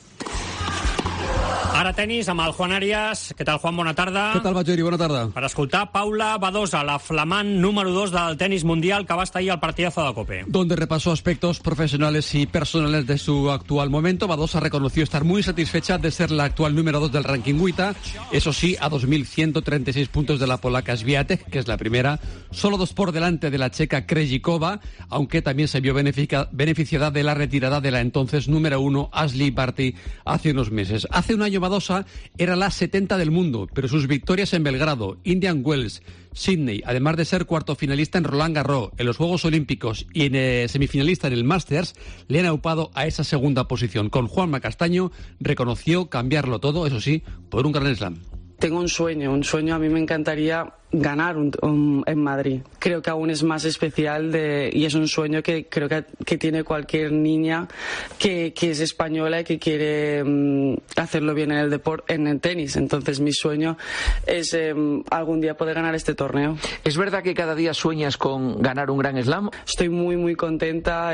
Ara tenis amb el Juan Arias. Què tal, Juan? Bona tarda. Què tal, Batllori? Bona tarda. Per escoltar Paula Badosa, la flamant número 2 del tenis mundial que va estar ahí al partidazo de Cope. Donde repasó aspectos profesionales y personales de su actual momento. Badosa reconoció estar muy satisfecha de ser la actual número 2 del ranking WTA. Eso sí, a 2.136 puntos de la polaca Swiatek, que es la primera. Solo 2 por delante de la checa Krejcikova, aunque también se vio beneficiada de la retirada de la entonces número 1 Ashley Barty hace unos meses. Hace un año Badosa era la 70 del mundo, pero sus victorias en Belgrado, Indian Wells, Sydney, además de ser cuarto finalista en Roland Garros, en los Juegos Olímpicos y en semifinalista en el Masters, le han aupado a esa segunda posición. Con Juanma Castaño reconoció cambiarlo todo, eso sí, por un Grand Slam. Tengo un sueño, a mí me encantaría ganar en Madrid. Creo que aún es más especial y es un sueño que creo que tiene cualquier niña que es española y que quiere hacerlo bien en el deporte, en el tenis. Entonces mi sueño es algún día poder ganar este torneo. ¿Es verdad que cada día sueñas con ganar un Grand Slam? Estoy muy muy contenta,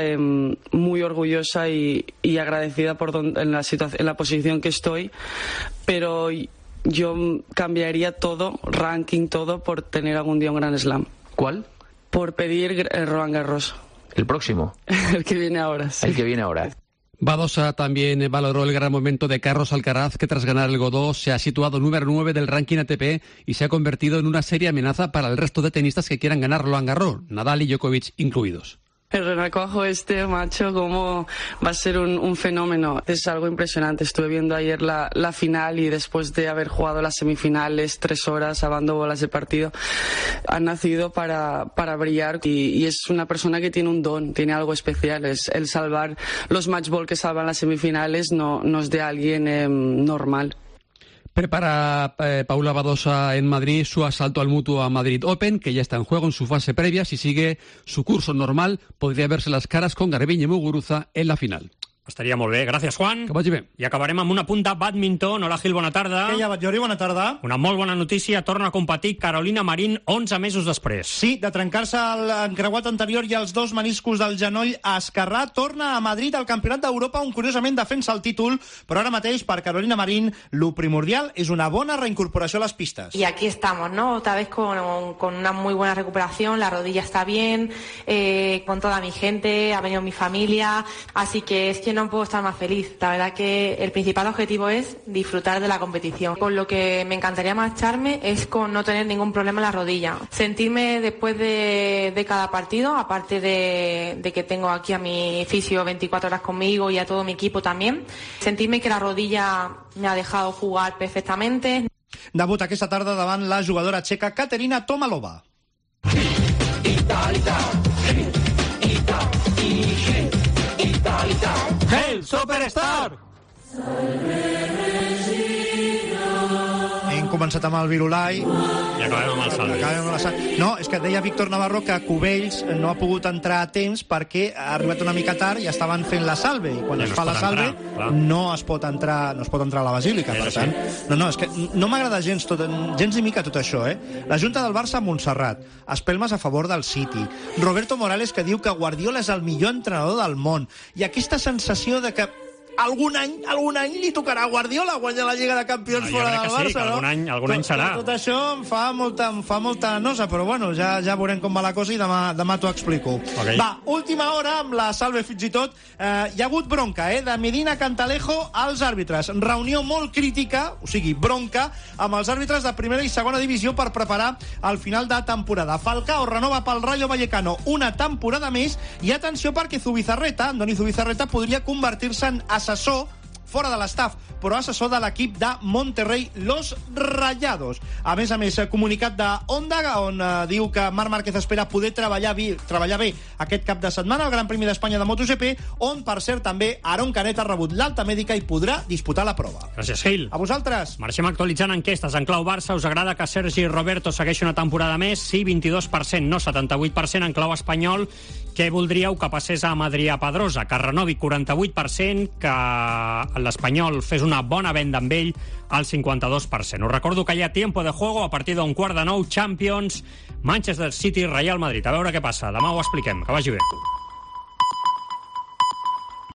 muy orgullosa y agradecida en la posición que estoy, pero yo cambiaría todo, ranking, todo, por tener algún día un Grand Slam. ¿Cuál? Por pedir Roland Garros. ¿El próximo? El que viene ahora, sí. El que viene ahora. Badosa también valoró el gran momento de Carlos Alcaraz, que tras ganar el Godó se ha situado número 9 del ranking ATP y se ha convertido en una seria amenaza para el resto de tenistas que quieran ganar Roland Garros, Nadal y Djokovic incluidos. El renacuajo macho, cómo va a ser un fenómeno. Es algo impresionante. Estuve viendo ayer la final y después de haber jugado las semifinales 3 horas, sabando bolas de partido, ha nacido para brillar y es una persona que tiene un don, tiene algo especial. Es el salvar los match ball que salvan las semifinales, no es de alguien normal. Prepara Paula Badosa en Madrid su asalto al Mutua Madrid Open, que ya está en juego en su fase previa. Si sigue su curso normal, podría verse las caras con Garbiñe Muguruza en la final. Estaria molt bé. Gràcies, Juan. Que vagi bé. I acabarem amb una punta bàdminton. Hola, Gil, bona tarda. Què hi ha, Batllori? Bona tarda. Una molt bona notícia. Torna a competir Carolina Marín 11 mesos després. Sí, de trencar-se l'encreuat anterior i els 2 meniscos del genoll esquerrà, torna a Madrid al Campionat d'Europa, on curiosament defensa el títol, però ara mateix per Carolina Marín lo primordial és una bona reincorporació a les pistes. Y aquí estamos, ¿no? Otra vez con una muy buena recuperación, la rodilla está bien, con toda mi gente, ha venido mi familia, así que es que no puedo estar más feliz. La verdad que el principal objetivo es disfrutar de la competición. Con lo que me encantaría marcharme es con no tener ningún problema en la rodilla. Sentirme después de cada partido, aparte de que tengo aquí a mi fisio 24 horas conmigo y a todo mi equipo también, sentirme que la rodilla me ha dejado jugar perfectamente. Debut aquesta tarda davant la jugadora txeca Katerina Tomalova. ¡El Superstar! Hem començat amb el Virulai. I acabem amb el Salve. No, és que deia Víctor Navarro que Cubells no ha pogut entrar a temps perquè ha arribat una mica tard i estaven fent la Salve. I quan es fa la Salve no es pot entrar a la Basílica. Per tant, és que no m'agrada gens ni mica tot això, La Junta del Barça a Montserrat, espelmes a favor del City, Roberto Morales que diu que Guardiola és el millor entrenador del món, i aquesta sensació de que algun any li tocarà a Guardiola guanyar la Lliga de Campions fora del Barça, sí, no? Algun any serà. Tot això em fa molta nosa, però bueno, ja veurem com va la cosa i demà t'ho explico. Okay. Va, última hora, amb la Salve fins i tot, hi ha hagut bronca, de Medina Cantalejo als àrbitres. Reunió molt crítica, o sigui, bronca, amb els àrbitres de primera i segona divisió per preparar el final de temporada. Falcao renova pel Rayo Vallecano una temporada més i atenció perquè Andoni Zubizarreta podria convertir-se en assessor fora de l'estaf, però assessor de l'equip de Monterrey, Los Rayados. A més, comunicat d'Honda, on diu que Marc Márquez espera poder treballar bé aquest cap de setmana al Gran Premi d'Espanya de MotoGP, on, per cert, també Aron Canet ha rebut l'alta mèdica i podrà disputar la prova. Gràcies, Gil. A vosaltres. Marxem actualitzant enquestes. En clau Barça, us agrada que Sergi Roberto segueixi una temporada més? Sí, 22%, no 78%. En clau espanyol, què voldríeu que passés a Adrià Pedrosa? Que renovi, 48%, que l'Espanyol fes una bona venda amb ell, al 52%. Us recordo que hi ha tiempo de juego a partir d'un 8:15, Champions, Manchester City, Real Madrid. A veure què passa. Demà ho expliquem. Que vagi bé.